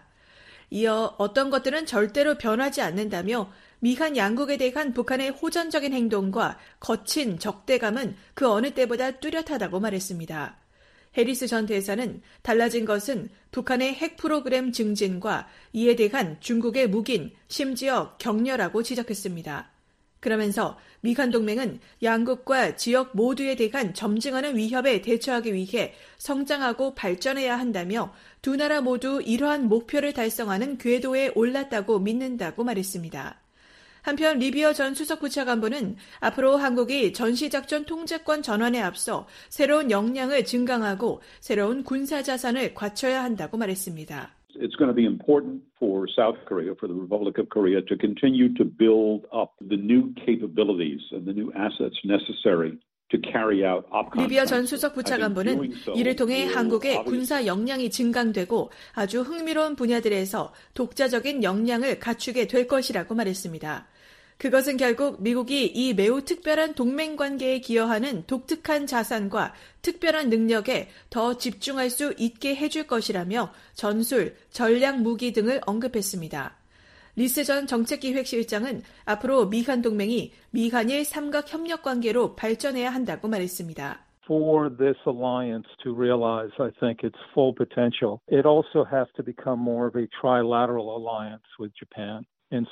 이어 어떤 것들은 절대로 변하지 않는다며 미한 양국에 대한 북한의 호전적인 행동과 거친 적대감은 그 어느 때보다 뚜렷하다고 말했습니다. 해리스 전 대사는 달라진 것은 북한의 핵 프로그램 증진과 이에 대한 중국의 묵인, 심지어 격려라고 지적했습니다. 그러면서 미한 동맹은 양국과 지역 모두에 대한 점증하는 위협에 대처하기 위해 성장하고 발전해야 한다며 두 나라 모두 이러한 목표를 달성하는 궤도에 올랐다고 믿는다고 말했습니다. 한편 리비어 전 수석부차관보는 앞으로 한국이 전시작전 통제권 전환에 앞서 새로운 역량을 증강하고 새로운 군사자산을 갖춰야 한다고 말했습니다. It's going to be important for South Korea, for the Republic of Korea, to continue to build up the new capabilities and the new assets necessary to carry out op contracts. 리비어 전 수석 부차관보는 이를 통해 한국의 군사 역량이 증강되고 아주 흥미로운 분야들에서 독자적인 역량을 갖추게 될 것이라고 말했습니다. 그것은 결국 미국이 이 매우 특별한 동맹 관계에 기여하는 독특한 자산과 특별한 능력에 더 집중할 수 있게 해줄 것이라며 전술, 전략 무기 등을 언급했습니다. 리스 전 정책기획실장은 앞으로 미한 동맹이 미한일 삼각 협력 관계로 발전해야 한다고 말했습니다. For this alliance to realize, I think, its full potential, it also has to become more of a trilateral alliance with Japan.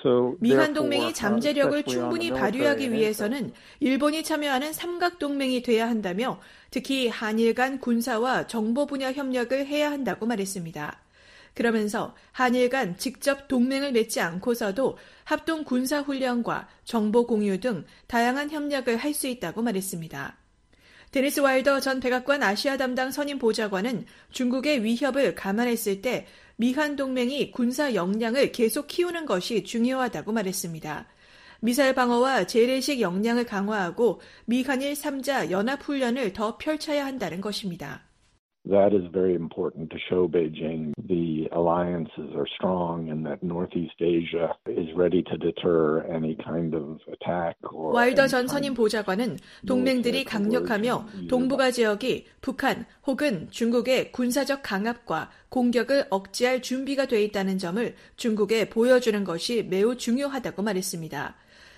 미한 동맹이 잠재력을 충분히 발휘하기 위해서는 일본이 참여하는 삼각동맹이 돼야 한다며 특히 한일 간 군사와 정보 분야 협력을 해야 한다고 말했습니다. 그러면서 한일 간 직접 동맹을 맺지 않고서도 합동 군사훈련과 정보 공유 등 다양한 협력을 할 수 있다고 말했습니다. 데니스 와일더 전 백악관 아시아 담당 선임 보좌관은 중국의 위협을 감안했을 때 미한 동맹이 군사 역량을 계속 키우는 것이 중요하다고 말했습니다. 미사일 방어와 재래식 역량을 강화하고 미한일 삼자 연합훈련을 더 펼쳐야 한다는 것입니다. That is very important to show Beijing the alliances are strong and that Northeast Asia is ready to deter any kind of attack. 와일더 전 선임 보좌관은 동맹들이 강력하며 동북아 지역이 북한 혹은 중국의 군사적 강압과 공격을 억제할 준비가 돼 있다는 점을 중국에 보여주는 것이 매우 중요하다고 말했습니다.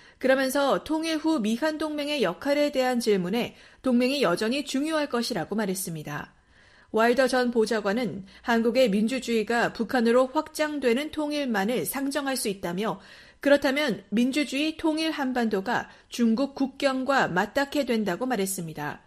그러면서 통일 후 미한 동맹의 역할에 대한 질문에 동맹이 여전히 중요할 것이라고 말했습니다. 와일더 전 보좌관은 한국의 민주주의가 북한으로 확장되는 통일만을 상정할 수 있다며 그렇다면 민주주의 통일 한반도가 중국 국경과 맞닿게 된다고 말했습니다.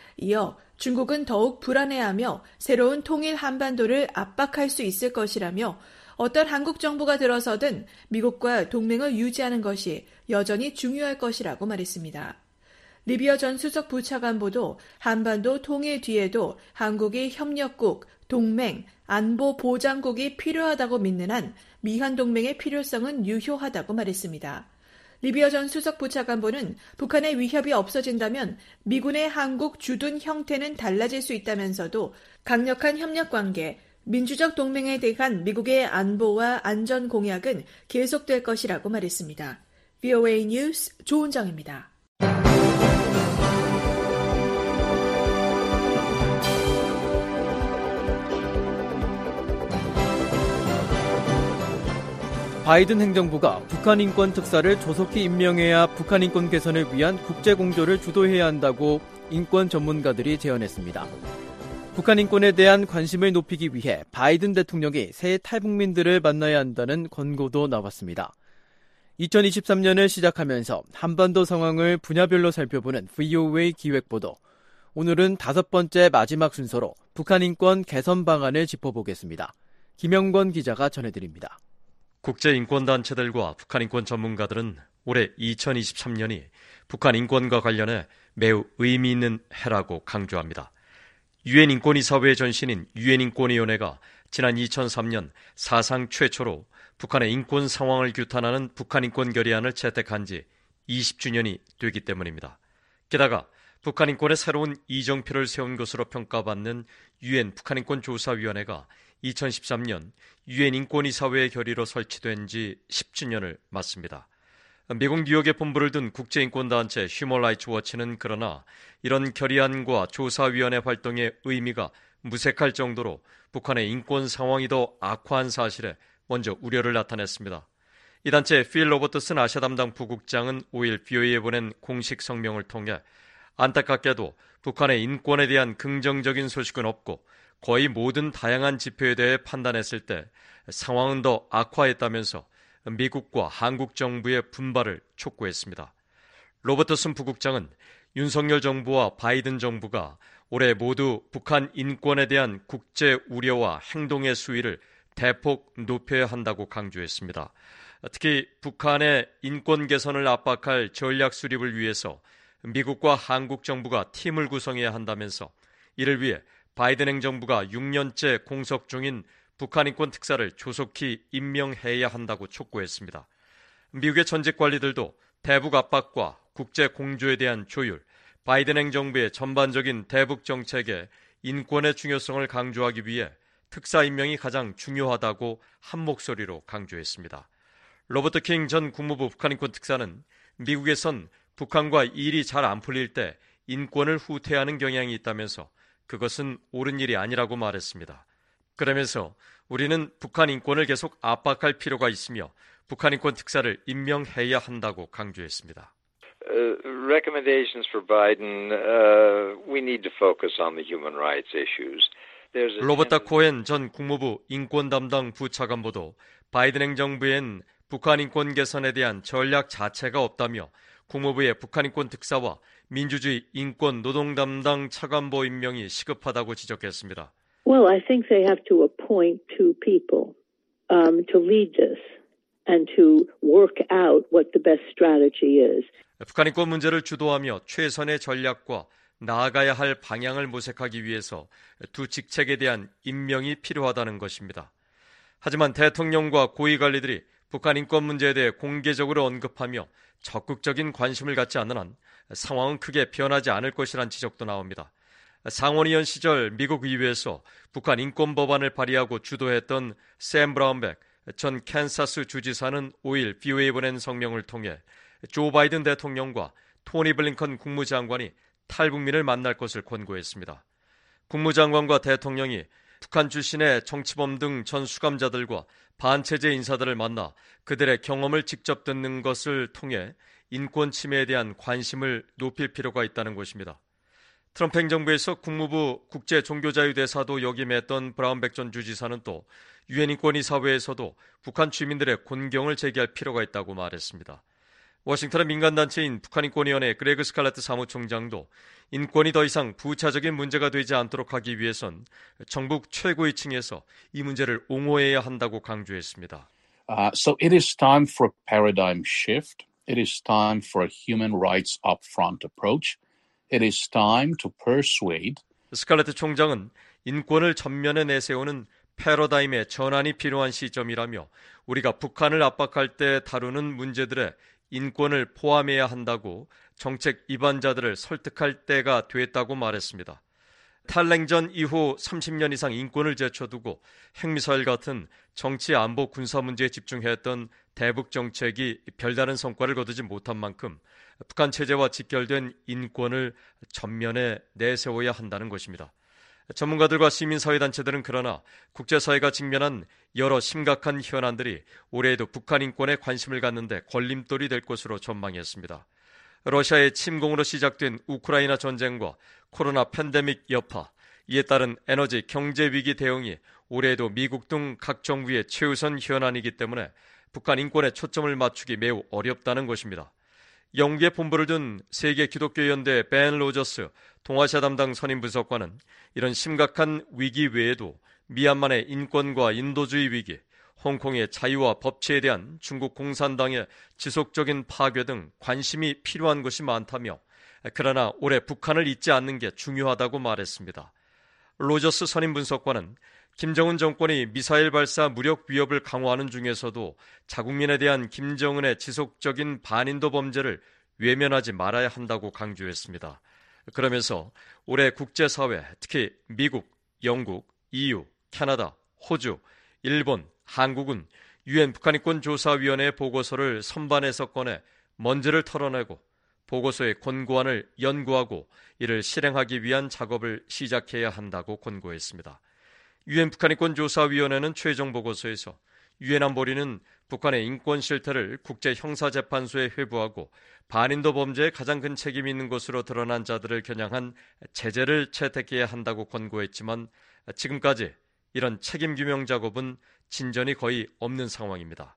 이어 중국은 더욱 불안해하며 새로운 통일 한반도를 압박할 수 있을 것이라며 어떤 한국 정부가 들어서든 미국과 동맹을 유지하는 것이 여전히 중요할 것이라고 말했습니다. 리비어 전 수석 부차관보도 한반도 통일 뒤에도 한국이 협력국, 동맹, 안보 보장국이 필요하다고 믿는 한 미한 동맹의 필요성은 유효하다고 말했습니다. 리비어 전 수석 부차관보는 북한의 위협이 없어진다면 미군의 한국 주둔 형태는 달라질 수 있다면서도 강력한 협력 관계, 민주적 동맹에 대한 미국의 안보와 안전 공약은 계속될 것이라고 말했습니다. 브이오에이 뉴스 조은정입니다. 바이든 행정부가 북한 인권 특사를 조속히 임명해야 북한 인권 개선을 위한 국제 공조를 주도해야 한다고 인권 전문가들이 제언했습니다. 북한 인권에 대한 관심을 높이기 위해 바이든 대통령이 새 탈북민들을 만나야 한다는 권고도 나왔습니다. 이천이십삼 년을 시작하면서 한반도 상황을 분야별로 살펴보는 브이오에이 기획보도. 오늘은 다섯 번째 마지막 순서로 북한 인권 개선 방안을 짚어보겠습니다. 김영권 기자가 전해드립니다. 국제인권단체들과 북한 인권 전문가들은 올해 이천이십삼 년이 북한 인권과 관련해 매우 의미 있는 해라고 강조합니다. 유엔 인권이사회의 전신인 유엔 인권위원회가 지난 이천삼 년 사상 최초로 북한의 인권 상황을 규탄하는 북한 인권 결의안을 채택한 지 이십 주년이 되기 때문입니다. 게다가 북한 인권의 새로운 이정표를 세운 것으로 평가받는 유엔 북한 인권 조사위원회가 이천십삼 년 유엔 인권이사회의 결의로 설치된 지 십 주년을 맞습니다. 미국 뉴욕에 본부를 둔 국제인권단체 휴먼 라이츠 워치는 그러나 이런 결의안과 조사위원회 활동의 의미가 무색할 정도로 북한의 인권 상황이 더 악화한 사실에 먼저 우려를 나타냈습니다. 이 단체 필 로버트슨 아시아 담당 부국장은 오일 브이오에이에 보낸 공식 성명을 통해 안타깝게도 북한의 인권에 대한 긍정적인 소식은 없고 거의 모든 다양한 지표에 대해 판단했을 때 상황은 더 악화했다면서 미국과 한국 정부의 분발을 촉구했습니다. 로버트슨 부국장은 윤석열 정부와 바이든 정부가 올해 모두 북한 인권에 대한 국제 우려와 행동의 수위를 대폭 높여야 한다고 강조했습니다. 특히 북한의 인권 개선을 압박할 전략 수립을 위해서 미국과 한국 정부가 팀을 구성해야 한다면서 이를 위해 바이든 행정부가 육 년째 공석 중인 북한 인권 특사를 조속히 임명해야 한다고 촉구했습니다. 미국의 전직 관리들도 대북 압박과 국제 공조에 대한 조율, 바이든 행정부의 전반적인 대북 정책에 인권의 중요성을 강조하기 위해 특사 임명이 가장 중요하다고 한 목소리로 강조했습니다. 로버트 킹 전 국무부 북한인권 특사는 미국에선 북한과 일이 잘 안 풀릴 때 인권을 후퇴하는 경향이 있다면서 그것은 옳은 일이 아니라고 말했습니다. 그러면서 우리는 북한 인권을 계속 압박할 필요가 있으며 북한 인권 특사를 임명해야 한다고 강조했습니다. Uh, recommendations for Biden, uh, we need to focus on the human rights issues. 로버타 코엔 전 국무부 인권 담당 부차관보도 바이든 행정부엔 북한 인권 개선에 대한 전략 자체가 없다며 국무부의 북한 인권 특사와 민주주의 인권 노동 담당 차관보 임명이 시급하다고 지적했습니다. Well, I think they have to appoint two people um, to lead this and to work out what the best strategy is. 북한 인권 문제를 주도하며 최선의 전략과 나아가야 할 방향을 모색하기 위해서 두 직책에 대한 임명이 필요하다는 것입니다. 하지만 대통령과 고위 관리들이 북한 인권 문제에 대해 공개적으로 언급하며 적극적인 관심을 갖지 않는 한 상황은 크게 변하지 않을 것이란 지적도 나옵니다. 상원의원 시절 미국 의회에서 북한 인권 법안을 발의하고 주도했던 샘 브라운백 전 캔사스 주지사는 오일 브이오에이에 보낸 성명을 통해 조 바이든 대통령과 토니 블링컨 국무장관이 탈북민을 만날 것을 권고했습니다. 국무장관과 대통령이 북한 출신의 정치범 등 전 수감자들과 반체제 인사들을 만나 그들의 경험을 직접 듣는 것을 통해 인권 침해에 대한 관심을 높일 필요가 있다는 것입니다. 트럼프 행정부에서 국무부 국제종교자유대사도 역임했던 브라운백 전 주지사는 또 유엔 인권이사회에서도 북한 주민들의 곤경을 제기할 필요가 있다고 말했습니다. 워싱턴의 민간단체인 북한인권위원회 그레그 스칼레트 사무총장도 인권이 더 이상 부차적인 문제가 되지 않도록 하기 위해선 정부 최고위층에서 이 문제를 옹호해야 한다고 강조했습니다. Uh, so it is time for a paradigm shift. It is time for a human rights upfront approach. It is time to persuade. 스칼레트 총장은 인권을 전면에 내세우는 패러다임의 전환이 필요한 시점이라며 우리가 북한을 압박할 때 다루는 문제들에 인권을 포함해야 한다고 정책 위반자들을 설득할 때가 됐다고 말했습니다. 탈냉전 이후 삼십 년 이상 인권을 제쳐두고 핵미사일 같은 정치, 안보, 군사 문제에 집중했던 대북 정책이 별다른 성과를 거두지 못한 만큼 북한 체제와 직결된 인권을 전면에 내세워야 한다는 것입니다. 전문가들과 시민사회단체들은 그러나 국제사회가 직면한 여러 심각한 현안들이 올해에도 북한 인권에 관심을 갖는데 걸림돌이 될 것으로 전망했습니다. 러시아의 침공으로 시작된 우크라이나 전쟁과 코로나 팬데믹 여파, 이에 따른 에너지 경제 위기 대응이 올해에도 미국 등 각 정부의 최우선 현안이기 때문에 북한 인권에 초점을 맞추기 매우 어렵다는 것입니다. 영국에 본부를 둔 세계 기독교연대 벤 로저스 동아시아 담당 선임 분석관은 이런 심각한 위기 외에도 미얀마의 인권과 인도주의 위기, 홍콩의 자유와 법치에 대한 중국 공산당의 지속적인 파괴 등 관심이 필요한 것이 많다며 그러나 올해 북한을 잊지 않는 게 중요하다고 말했습니다. 로저스 선임 분석관은 김정은 정권이 미사일 발사 무력 위협을 강화하는 중에서도 자국민에 대한 김정은의 지속적인 반인도 범죄를 외면하지 말아야 한다고 강조했습니다. 그러면서 올해 국제사회, 특히 미국, 영국, 이유, 캐나다, 호주, 일본, 한국은 유엔 북한인권조사위원회 보고서를 선반에서 꺼내 먼지를 털어내고 보고서의 권고안을 연구하고 이를 실행하기 위한 작업을 시작해야 한다고 권고했습니다. 유엔 북한인권조사위원회는 최종 보고서에서 유엔 안보리는 북한의 인권 실태를 국제형사재판소에 회부하고 반인도 범죄에 가장 큰 책임이 있는 것으로 드러난 자들을 겨냥한 제재를 채택해야 한다고 권고했지만 지금까지 이런 책임 규명 작업은 진전이 거의 없는 상황입니다.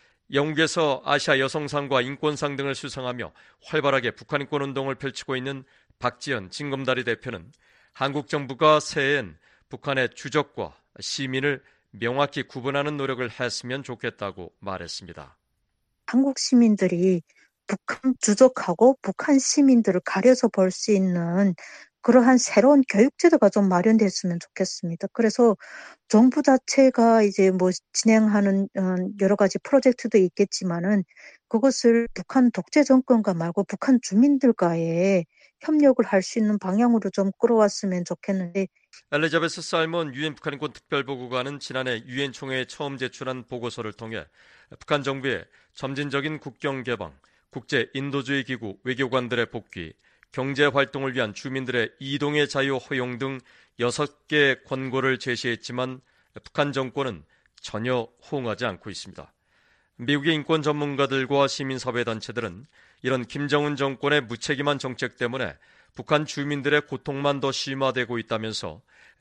영국에서 아시아 여성상과 인권상 등을 수상하며 활발하게 북한인권운동을 펼치고 있는 박지연 징검다리 대표는 한국 정부가 새해엔 북한의 주적과 시민을 명확히 구분하는 노력을 했으면 좋겠다고 말했습니다. 한국 시민들이 북한 주적하고 북한 시민들을 가려서 볼 수 있는 그러한 새로운 교육제도가 좀 마련됐으면 좋겠습니다. 그래서 정부 자체가 이제 뭐 진행하는 여러 가지 프로젝트도 있겠지만은 그것을 북한 독재 정권과 말고 북한 주민들과의 협력을 할 수 있는 방향으로 좀 끌어왔으면 좋겠는데. 엘리자베스 살몬 유엔 북한인권 특별보고관은 지난해 유엔 총회에 처음 제출한 보고서를 통해 북한 정부의 점진적인 국경 개방, 국제 인도주의 기구 외교관들의 복귀, 경제 활동을 위한 주민들의 이동의 자유 허용 등 여섯 개 권고를 제시했지만 북한 정권은 전혀 호응하지 않고 있습니다. 미국의 인권 전문가들과 시민사회단체들은 이런 김정은 정권의 무책임한 정책 때문에 북한 주민들의 고통만 더 심화되고 있다면서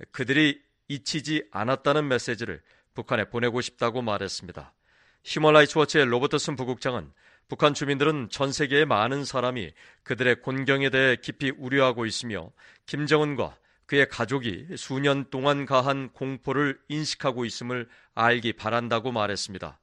그들이 잊히지 않았다는 메시지를 북한에 보내고 싶다고 말했습니다. 휴먼 라이츠 워치의 로버트슨 부국장은 북한 주민들은 전 세계의 많은 사람이 그들의 곤경에 대해 깊이 우려하고 있으며 김정은과 그의 가족이 수년 동안 가한 공포를 인식하고 있음을 알기 바란다고 말했습니다.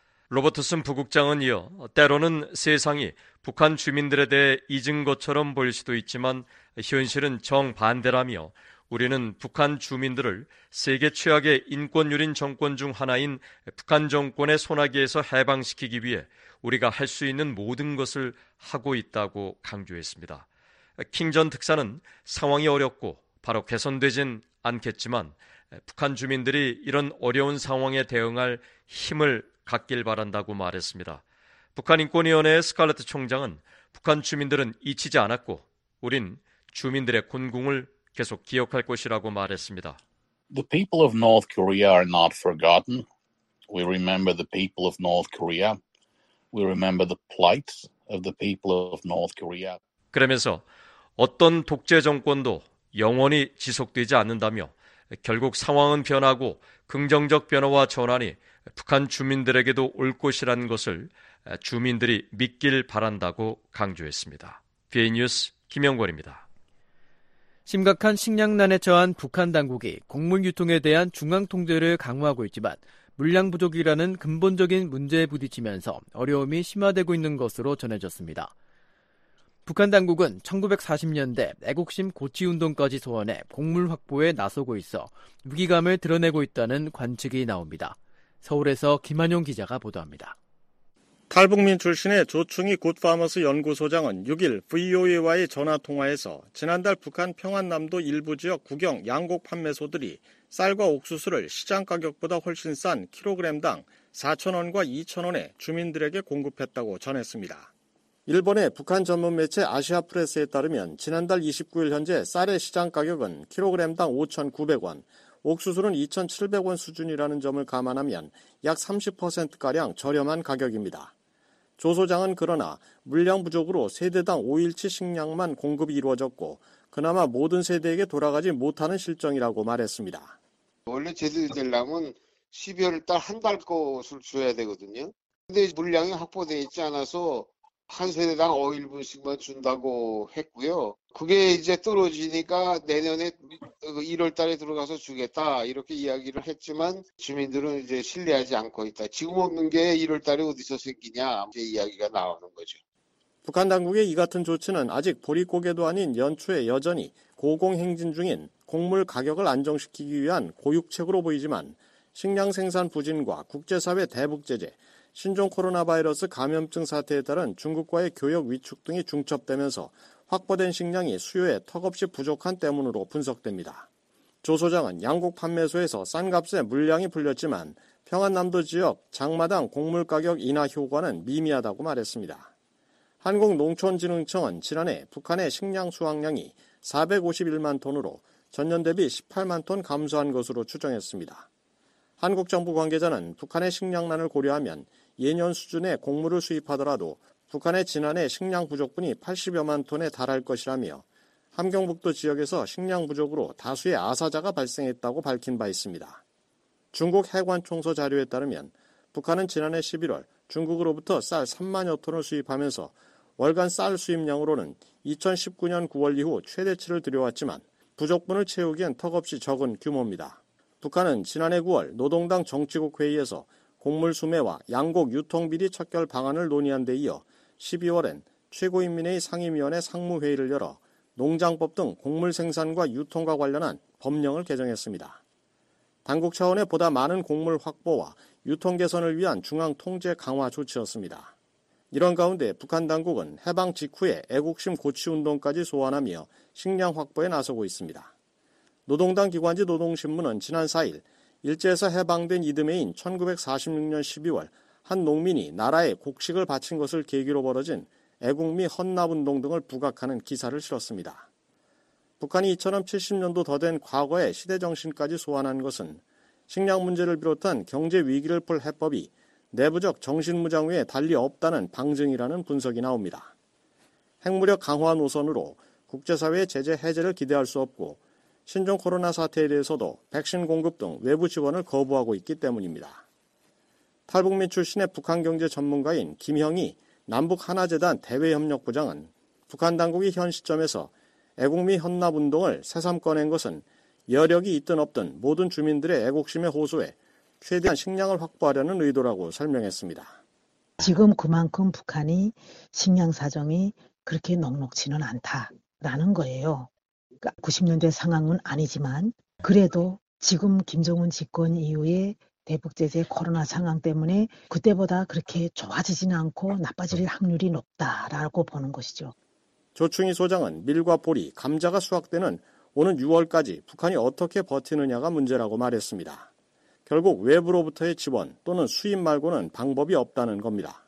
로버트슨 부국장은 이어 때로는 세상이 북한 주민들에 대해 잊은 것처럼 보일 수도 있지만 현실은 정반대라며 우리는 북한 주민들을 세계 최악의 인권유린 정권 중 하나인 북한 정권의 소나기에서 해방시키기 위해 우리가 할 수 있는 모든 것을 하고 있다고 강조했습니다. 킹 전 특사는 상황이 어렵고 바로 개선되진 않겠지만 북한 주민들이 이런 어려운 상황에 대응할 힘을 갖길 바란다고 말했습니다. 북한인권위원회의 스칼레트 총장은 북한 주민들은 잊히지 않았고 우린 주민들의 곤궁을 계속 기억할 것이라고 말했습니다. The people of North Korea are not forgotten. We remember the people of North Korea. We remember the plight of the people of North Korea. 그러면서 어떤 독재 정권도 영원히 지속되지 않는다며 결국 상황은 변하고 긍정적 변화와 전환이 북한 주민들에게도 올 것이라는 것을 주민들이 믿길 바란다고 강조했습니다. 비에이 뉴스 김영권입니다. 심각한 식량난에 처한 북한 당국이 곡물 유통에 대한 중앙 통제를 강화하고 있지만 물량 부족이라는 근본적인 문제에 부딪히면서 어려움이 심화되고 있는 것으로 전해졌습니다. 북한 당국은 천구백사십 년대 애국심 고취운동까지 소환해 곡물 확보에 나서고 있어 위기감을 드러내고 있다는 관측이 나옵니다. 서울에서 김한용 기자가 보도합니다. 탈북민 출신의 조충희 굿파머스 연구소장은 육 일 브이오에이와의 전화통화에서 지난달 북한 평안남도 일부 지역 국영 양곡 판매소들이 쌀과 옥수수를 시장 가격보다 훨씬 싼 킬로그램당 사천 원과 이천 원에 주민들에게 공급했다고 전했습니다. 일본의 북한 전문 매체 아시아프레스에 따르면 지난달 이십구 일 현재 쌀의 시장 가격은 킬로그램당 오천구백 원, 옥수수는 이천칠백 원 수준이라는 점을 감안하면 약 삼십 퍼센트가량 저렴한 가격입니다. 조 소장은 그러나 물량 부족으로 세대당 오 일치 식량만 공급이 이루어졌고 그나마 모든 세대에게 돌아가지 못하는 실정이라고 말했습니다. 원래 제대로 되려면 십이월 달 한 달 것을 줘야 되거든요. 근데 물량이 확보되어 있지 않아서 한 세대당 일 분씩만 준다고 했고요. 그게 이제 떨어지니까 내년에 일월 달에 들어가서 주겠다 이렇게 이야기를 했지만 주민들은 이제 신뢰하지 않고 있다. 지금 없는 게 일월 달에 어디서 생기냐 이제 이야기가 나오는 거죠. 북한 당국의 이 같은 조치는 아직 보릿고개도 아닌 연초에 여전히 고공행진 중인 곡물 가격을 안정시키기 위한 고육책으로 보이지만 식량 생산 부진과 국제사회 대북 제재, 신종 코로나 바이러스 감염증 사태에 따른 중국과의 교역 위축 등이 중첩되면서 확보된 식량이 수요에 턱없이 부족한 때문으로 분석됩니다. 조 소장은 양국 판매소에서 싼 값에 물량이 풀렸지만 평안남도 지역 장마당 곡물 가격 인하 효과는 미미하다고 말했습니다. 한국농촌진흥청은 지난해 북한의 식량 수확량이 사백오십일만 톤으로 전년 대비 십팔만 톤 감소한 것으로 추정했습니다. 한국 정부 관계자는 북한의 식량난을 고려하면 예년 수준의 곡물을 수입하더라도 북한의 지난해 식량 부족분이 팔십여만 톤에 달할 것이라며 함경북도 지역에서 식량 부족으로 다수의 아사자가 발생했다고 밝힌 바 있습니다. 중국 해관총서 자료에 따르면 북한은 지난해 십일월 중국으로부터 쌀 삼만여 톤을 수입하면서 월간 쌀 수입량으로는 이천십구년 구월 이후 최대치를 들여왔지만 부족분을 채우기엔 턱없이 적은 규모입니다. 북한은 지난해 구월 노동당 정치국 회의에서 곡물 수매와 양곡 유통비리 척결 방안을 논의한 데 이어 십이월엔 최고인민회의 상임위원회 상무회의를 열어 농장법 등 곡물 생산과 유통과 관련한 법령을 개정했습니다. 당국 차원의 보다 많은 곡물 확보와 유통 개선을 위한 중앙 통제 강화 조치였습니다. 이런 가운데 북한 당국은 해방 직후에 애국심 고취 운동까지 소환하며 식량 확보에 나서고 있습니다. 노동당 기관지 노동신문은 지난 사일 일제에서 해방된 이듬해인 천구백사십육년 십이월 한 농민이 나라에 곡식을 바친 것을 계기로 벌어진 애국미 헌납운동 등을 부각하는 기사를 실었습니다. 북한이 이처럼 칠십년도 더 된 과거의 시대정신까지 소환한 것은 식량 문제를 비롯한 경제 위기를 풀 해법이 내부적 정신무장 외에 달리 없다는 방증이라는 분석이 나옵니다. 핵무력 강화 노선으로 국제사회의 제재 해제를 기대할 수 없고 신종 코로나 사태에 대해서도 백신 공급 등 외부 지원을 거부하고 있기 때문입니다. 탈북민 출신의 북한 경제 전문가인 김형희 남북하나재단 대외협력부장은 북한 당국이 현 시점에서 애국미 헌납운동을 새삼 꺼낸 것은 여력이 있든 없든 모든 주민들의 애국심의 호소에 최대한 식량을 확보하려는 의도라고 설명했습니다. 지금 그만큼 북한이 식량 사정이 그렇게 넉넉지는 않다라는 거예요. 그러니까 구십년대 상황은 아니지만 그래도 지금 김정은 집권 이후에 대북 제재 코로나 상황 때문에 그때보다 그렇게 좋아지지는 않고 나빠질 확률이 높다라고 보는 것이죠. 조충희 소장은 밀과 보리, 감자가 수확되는 오는 유월까지 북한이 어떻게 버티느냐가 문제라고 말했습니다. 결국 외부로부터의 지원 또는 수입 말고는 방법이 없다는 겁니다.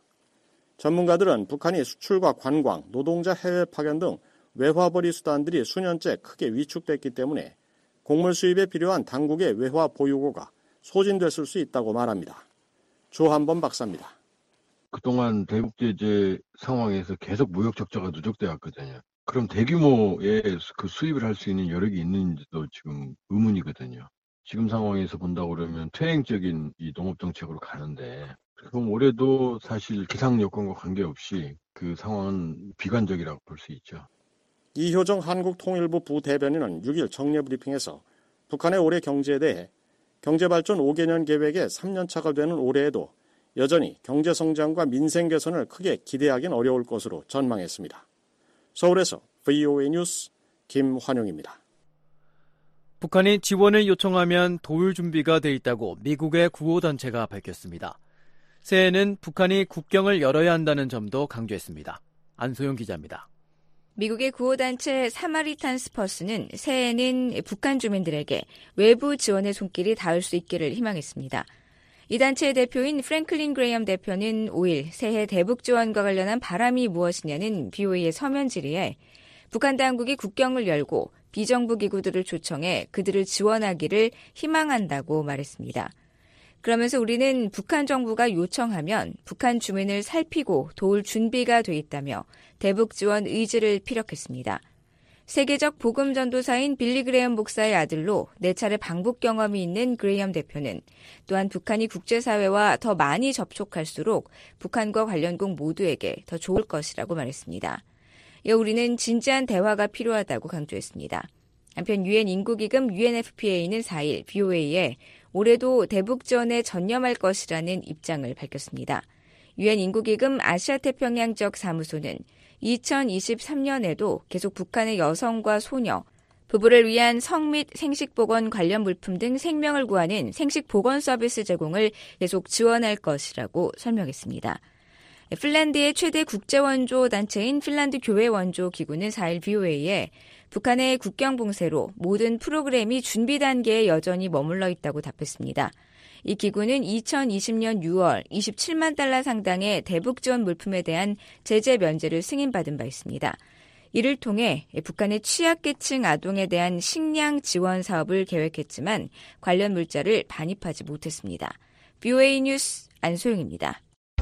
전문가들은 북한이 수출과 관광, 노동자 해외 파견 등 외화벌이 수단들이 수년째 크게 위축됐기 때문에 곡물 수입에 필요한 당국의 외화 보유고가 소진됐을 수 있다고 말합니다. 조한범 박사입니다. 그동안 대북 제재 상황에서 계속 무역 적자가 누적돼 왔거든요. 그럼 대규모의 그 수입을 할 수 있는 여력이 있는지도 지금 의문이거든요. 지금 상황에서 본다고 그러면 퇴행적인 이 농업 정책으로 가는데 그럼 올해도 사실 기상 여건과 관계없이 그 상황은 비관적이라고 볼 수 있죠. 이효정 한국통일부 부대변인은 육일 정례 브리핑에서 북한의 올해 경제에 대해 경제발전 오 개년 계획의 삼 년차가 되는 올해에도 여전히 경제성장과 민생 개선을 크게 기대하긴 어려울 것으로 전망했습니다. 서울에서 브이오에이 뉴스 김환용입니다. 북한이 지원을 요청하면 도울 준비가 돼 있다고 미국의 구호단체가 밝혔습니다. 새해에는 북한이 국경을 열어야 한다는 점도 강조했습니다. 안소영 기자입니다. 미국의 구호단체 사마리탄스 퍼스는 새해에는 북한 주민들에게 외부 지원의 손길이 닿을 수 있기를 희망했습니다. 이 단체의 대표인 프랭클린 그레이엄 대표는 오일 새해 대북 지원과 관련한 바람이 무엇이냐는 비오이의 서면 질의에 북한 당국이 국경을 열고 비정부 기구들을 초청해 그들을 지원하기를 희망한다고 말했습니다. 그러면서 우리는 북한 정부가 요청하면 북한 주민을 살피고 도울 준비가 돼 있다며 대북 지원 의지를 피력했습니다. 세계적 복음 전도사인 빌리 그레엄 목사의 아들로 네 차례 방북 경험이 있는 그레엄 대표는 또한 북한이 국제사회와 더 많이 접촉할수록 북한과 관련국 모두에게 더 좋을 것이라고 말했습니다. 이어 우리는 진지한 대화가 필요하다고 강조했습니다. 한편 유엔 인구기금 유엔에프피에이는 사 일 브이오에이에 올해도 대북지원에 전념할 것이라는 입장을 밝혔습니다. 유엔 인구기금 아시아태평양 지역 사무소는 이천이십삼 년에도 계속 북한의 여성과 소녀, 부부를 위한 성 및 생식보건 관련 물품 등 생명을 구하는 생식보건 서비스 제공을 계속 지원할 것이라고 설명했습니다. 핀란드의 최대 국제원조 단체인 핀란드 교회원조 기구는 사 일 브이오에이에 북한의 국경 봉쇄로 모든 프로그램이 준비 단계에 여전히 머물러 있다고 답했습니다. 이 기구는 이천이십 년 유월 이십칠만 달러 상당의 대북 지원 물품에 대한 제재 면제를 승인받은 바 있습니다. 이를 통해 북한의 취약계층 아동에 대한 식량 지원 사업을 계획했지만 관련 물자를 반입하지 못했습니다. 브이오에이 뉴스 안소영입니다.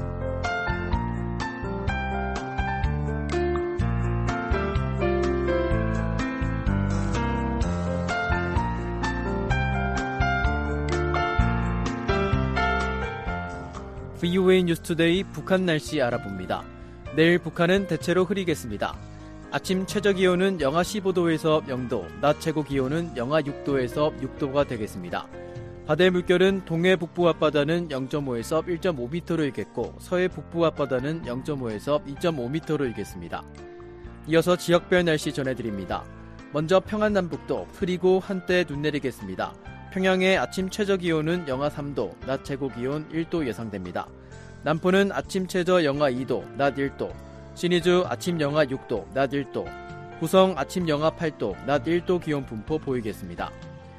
브이오에이 뉴스투데이 북한 날씨 알아봅니다. 내일 북한은 대체로 흐리겠습니다. 아침 최저기온은 영하 십오 도에서 영 도, 낮 최고기온은 영하 육 도에서 육 도가 되겠습니다. 바다의 물결은 동해 북부 앞바다는 영 점 오에서 일 점 오 미터로 일겠고 서해 북부 앞바다는 영 점 오에서 이 점 오 미터로 일겠습니다. 이어서 지역별 날씨 전해드립니다. 먼저 평안남북도 흐리고 한때 눈 내리겠습니다. 평양의 아침 최저기온은 영하 삼 도, 낮 최고기온 일 도 예상됩니다. 남포는 아침 최저 영하 이 도, 낮 일 도, 신의주 아침 영하 육 도, 낮 일 도, 구성 아침 영하 팔 도, 낮 일 도 기온 분포 보이겠습니다.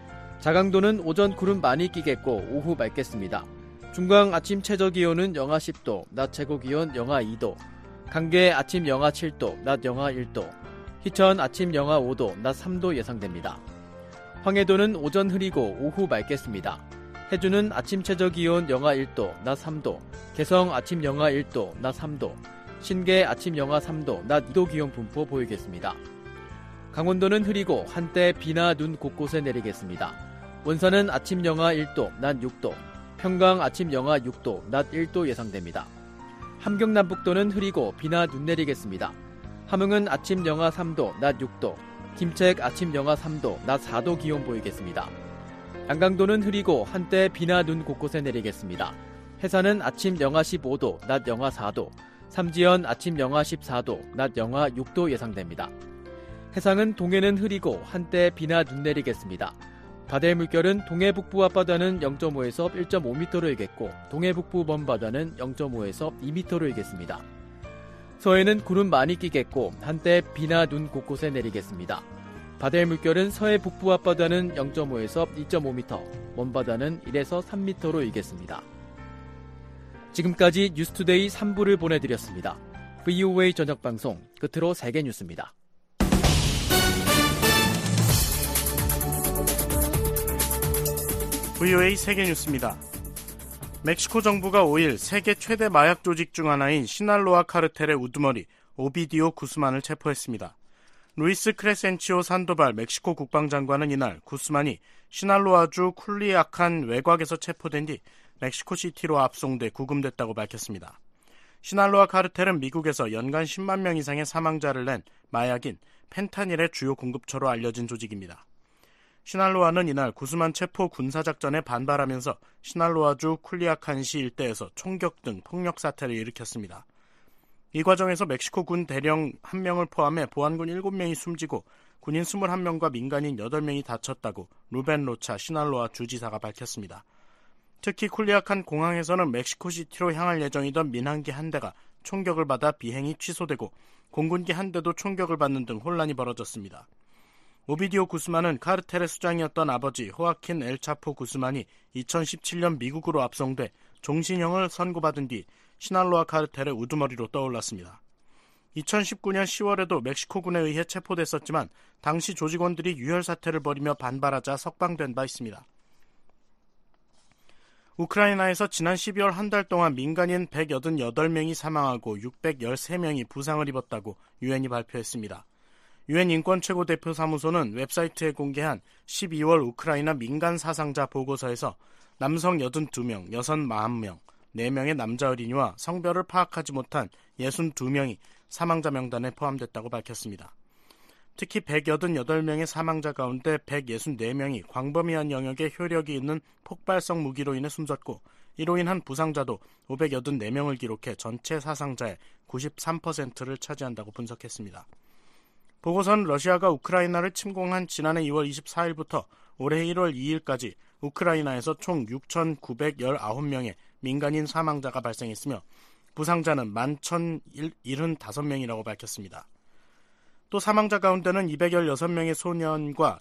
자강도는 오전 구름 많이 끼겠고 오후 맑겠습니다. 중강 아침 최저기온은 영하 십 도, 낮 최고기온 영하 이 도, 강계 아침 영하 칠 도, 낮 영하 일 도, 희천 아침 영하 오 도, 낮 삼 도 예상됩니다. 황해도는 오전 흐리고 오후 맑겠습니다. 해주는 아침 최저기온 영하 일 도, 낮 삼 도, 개성 아침 영하 일 도, 낮 삼 도, 신계 아침 영하 삼 도, 낮 이 도 기온 분포 보이겠습니다. 강원도는 흐리고 한때 비나 눈 곳곳에 내리겠습니다. 원산은 아침 영하 일 도, 낮 육 도, 평강 아침 영하 육 도, 낮 일 도 예상됩니다. 함경남북도는 흐리고 비나 눈 내리겠습니다. 함흥은 아침 영하 삼 도, 낮 육 도, 김책 아침 영하 삼 도, 낮 사 도 기온 보이겠습니다. 양강도는 흐리고 한때 비나 눈 곳곳에 내리겠습니다. 해산은 아침 영하 십오 도, 낮 영하 사 도, 삼지연 아침 영하 십사 도, 낮 영하 육 도 예상됩니다. 해상은 동해는 흐리고 한때 비나 눈 내리겠습니다. 바다의 물결은 동해 북부 앞바다는 영 점 오에서 일 점 오 미터로 일겠고 동해 북부 먼바다는 영 점 오에서 이 미터로 일겠습니다. 서해는 구름 많이 끼겠고 한때 비나 눈 곳곳에 내리겠습니다. 바다의 물결은 서해 북부 앞바다는 영 점 오에서 이 점 오 미터, 먼바다는 일에서 삼 미터로 일겠습니다. 지금까지 뉴스투데이 삼 부를 보내드렸습니다. 브이오에이 저녁방송 끝으로 세계 뉴스입니다. 브이오에이 세계 뉴스입니다. 멕시코 정부가 오 일 세계 최대 마약 조직 중 하나인 시날로아 카르텔의 우두머리 오비디오 구스만을 체포했습니다. 루이스 크레센치오 산도발 멕시코 국방장관은 이날 구스만이 시날로아주 쿨리아칸 외곽에서 체포된 뒤 멕시코시티로 압송돼 구금됐다고 밝혔습니다. 시날로아 카르텔은 미국에서 연간 십만 명 이상의 사망자를 낸 마약인 펜타닐의 주요 공급처로 알려진 조직입니다. 시날로아는 이날 구스만 체포 군사작전에 반발하면서 시날로아주 쿨리아칸시 일대에서 총격 등 폭력 사태를 일으켰습니다. 이 과정에서 멕시코 군 대령 한 명을 포함해 보안군 일곱 명이 숨지고 군인 이십일 명과 민간인 여덟 명이 다쳤다고 루벤 로차 시날로아 주지사가 밝혔습니다. 특히 쿨리아칸 공항에서는 멕시코시티로 향할 예정이던 민항기 한 대가 총격을 받아 비행이 취소되고 공군기 한 대도 총격을 받는 등 혼란이 벌어졌습니다. 오비디오 구스만은 카르텔의 수장이었던 아버지 호아킨 엘차포 구스만이 이천십칠 년 미국으로 압송돼 종신형을 선고받은 뒤 시날로아 카르텔의 우두머리로 떠올랐습니다. 이천십구 년 시월에도 멕시코군에 의해 체포됐었지만 당시 조직원들이 유혈 사태를 벌이며 반발하자 석방된 바 있습니다. 우크라이나에서 지난 십이월 한 달 동안 민간인 백팔십팔 명이 사망하고 육백십삼 명이 부상을 입었다고 유엔이 발표했습니다. 유엔 인권 최고대표 사무소는 웹사이트에 공개한 십이월 우크라이나 민간 사상자 보고서에서 남성 여든두 명, 여성 사십 명, 네 명의 남자 어린이와 성별을 파악하지 못한 육십이 명이 사망자 명단에 포함됐다고 밝혔습니다. 특히 백팔십팔 명의 사망자 가운데 백육십사 명이 광범위한 영역에 효력이 있는 폭발성 무기로 인해 숨졌고 이로 인한 부상자도 오백팔십사 명을 기록해 전체 사상자의 구십삼 퍼센트를 차지한다고 분석했습니다. 보고서는 러시아가 우크라이나를 침공한 지난해 이월 이십사일부터 올해 일월 이일까지 우크라이나에서 총 육천구백십구 명의 민간인 사망자가 발생했으며 부상자는 만 천칠십오 명이라고 밝혔습니다. 또 사망자 가운데는 이백십육 명의 소년과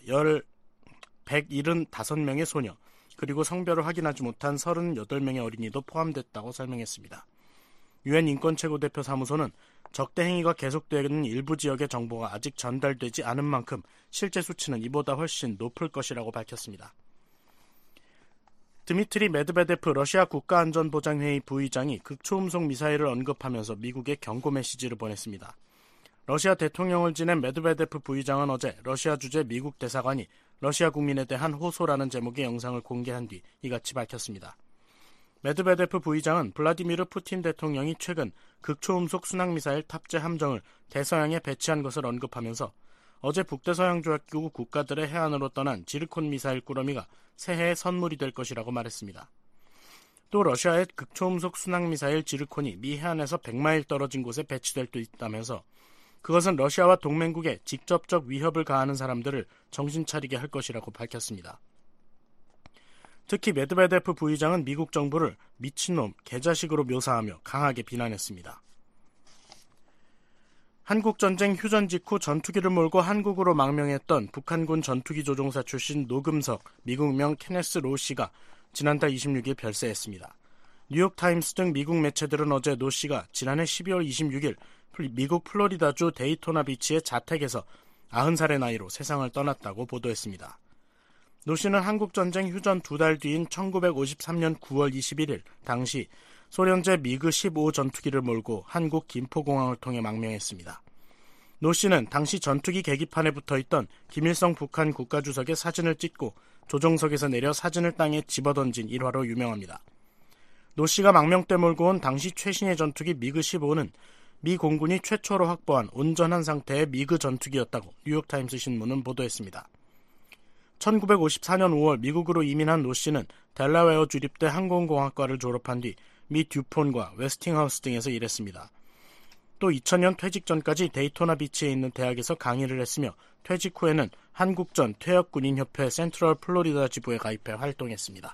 백칠십오 명의 소녀, 그리고 성별을 확인하지 못한 삼십팔 명의 어린이도 포함됐다고 설명했습니다. 유엔 인권 최고대표 사무소는 적대 행위가 계속되는 일부 지역의 정보가 아직 전달되지 않은 만큼 실제 수치는 이보다 훨씬 높을 것이라고 밝혔습니다. 드미트리 메드베데프 러시아 국가안전보장회의 부의장이 극초음속 미사일을 언급하면서 미국에 경고 메시지를 보냈습니다. 러시아 대통령을 지낸 메드베데프 부의장은 어제 러시아 주재 미국 대사관이 러시아 국민에 대한 호소라는 제목의 영상을 공개한 뒤 이같이 밝혔습니다. 메드베데프 부의장은 블라디미르 푸틴 대통령이 최근 극초음속 순항미사일 탑재 함정을 대서양에 배치한 것을 언급하면서 어제 북대서양조약기구 국가들의 해안으로 떠난 지르콘 미사일 꾸러미가 새해의 선물이 될 것이라고 말했습니다. 또 러시아의 극초음속 순항미사일 지르콘이 미 해안에서 백 마일 떨어진 곳에 배치될 수 있다면서 그것은 러시아와 동맹국에 직접적 위협을 가하는 사람들을 정신 차리게 할 것이라고 밝혔습니다. 특히 메드베데프 부의장은 미국 정부를 미친놈, 개자식으로 묘사하며 강하게 비난했습니다. 한국전쟁 휴전 직후 전투기를 몰고 한국으로 망명했던 북한군 전투기 조종사 출신 노금석, 미국명 케네스 로 씨가 지난달 이십육일 별세했습니다. 뉴욕타임스 등 미국 매체들은 어제 노 씨가 지난해 십이월 이십육일 미국 플로리다주 데이토나 비치의 자택에서 아흔 살의 나이로 세상을 떠났다고 보도했습니다. 노 씨는 한국전쟁 휴전 두 달 뒤인 천구백오십삼년 구월 이십일일 당시 소련제 미그 십오 전투기를 몰고 한국 김포공항을 통해 망명했습니다. 노 씨는 당시 전투기 계기판에 붙어있던 김일성 북한 국가주석의 사진을 찍고 조종석에서 내려 사진을 땅에 집어던진 일화로 유명합니다. 노 씨가 망명 때 몰고 온 당시 최신의 전투기 미그 십오는 미 공군이 최초로 확보한 온전한 상태의 미그 전투기였다고 뉴욕타임스 신문은 보도했습니다. 천구백오십사년 오월 미국으로 이민한 노 씨는 델라웨어 주립대 항공공학과를 졸업한 뒤 미 듀폰과 웨스팅하우스 등에서 일했습니다. 또 이천년 퇴직 전까지 데이토나 비치에 있는 대학에서 강의를 했으며 퇴직 후에는 한국전 퇴역군인협회 센트럴 플로리다 지부에 가입해 활동했습니다.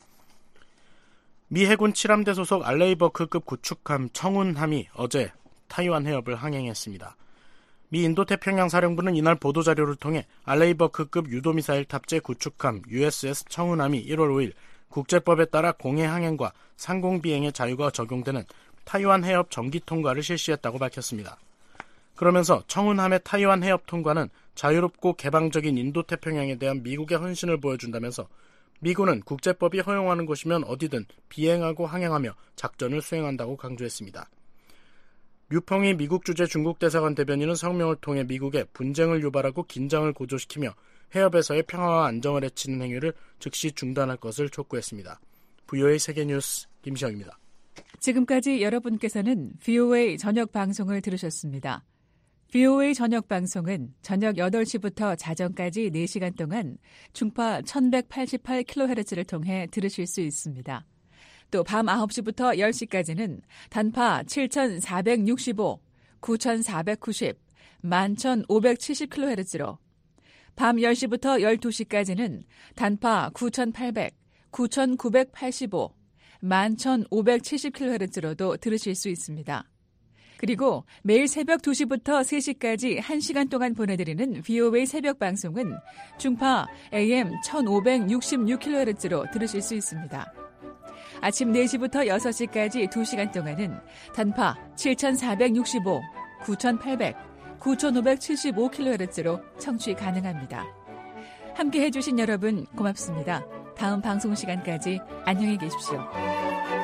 미 해군 칠함대 소속 알레이버크급 구축함 청운함이 어제 타이완 해협을 항행했습니다. 미 인도태평양 사령부는 이날 보도자료를 통해 알레이버크급 유도미사일 탑재 구축함 유에스에스 청운함이 일월 오일 국제법에 따라 공해 항행과 상공비행의 자유가 적용되는 타이완 해협 정기 통과를 실시했다고 밝혔습니다. 그러면서 청운함의 타이완 해협 통과는 자유롭고 개방적인 인도태평양에 대한 미국의 헌신을 보여준다면서 미군은 국제법이 허용하는 곳이면 어디든 비행하고 항행하며 작전을 수행한다고 강조했습니다. 류펑이 미국 주재 중국 대사관 대변인은 성명을 통해 미국에 분쟁을 유발하고 긴장을 고조시키며 해협에서의 평화와 안정을 해치는 행위를 즉시 중단할 것을 촉구했습니다. 브이오에이 세계뉴스 김시영입니다. 지금까지 여러분께서는 브이오에이 저녁 방송을 들으셨습니다. 브이오에이 저녁 방송은 저녁 여덟 시부터 자정까지 네 시간 동안 중파 천백팔십팔 킬로헤르츠를 통해 들으실 수 있습니다. 또 밤 아홉 시부터 열 시까지는 단파 칠천사백육십오, 구천사백구십, 만 천오백칠십 킬로헤르츠로 밤 열 시부터 열두 시까지는 단파 구천팔백, 구천구백팔십오, 만 천오백칠십 킬로헤르츠로도 들으실 수 있습니다. 그리고 매일 새벽 두 시부터 세 시까지 한 시간 동안 보내드리는 브이오에이 새벽 방송은 중파 에이엠 천오백육십육 킬로헤르츠로 들으실 수 있습니다. 아침 네 시부터 여섯 시까지 두 시간 동안은 단파 칠천사백육십오, 구천팔백, 구천오백칠십오 킬로헤르츠로 청취 가능합니다. 함께해 주신 여러분 고맙습니다. 다음 방송 시간까지 안녕히 계십시오.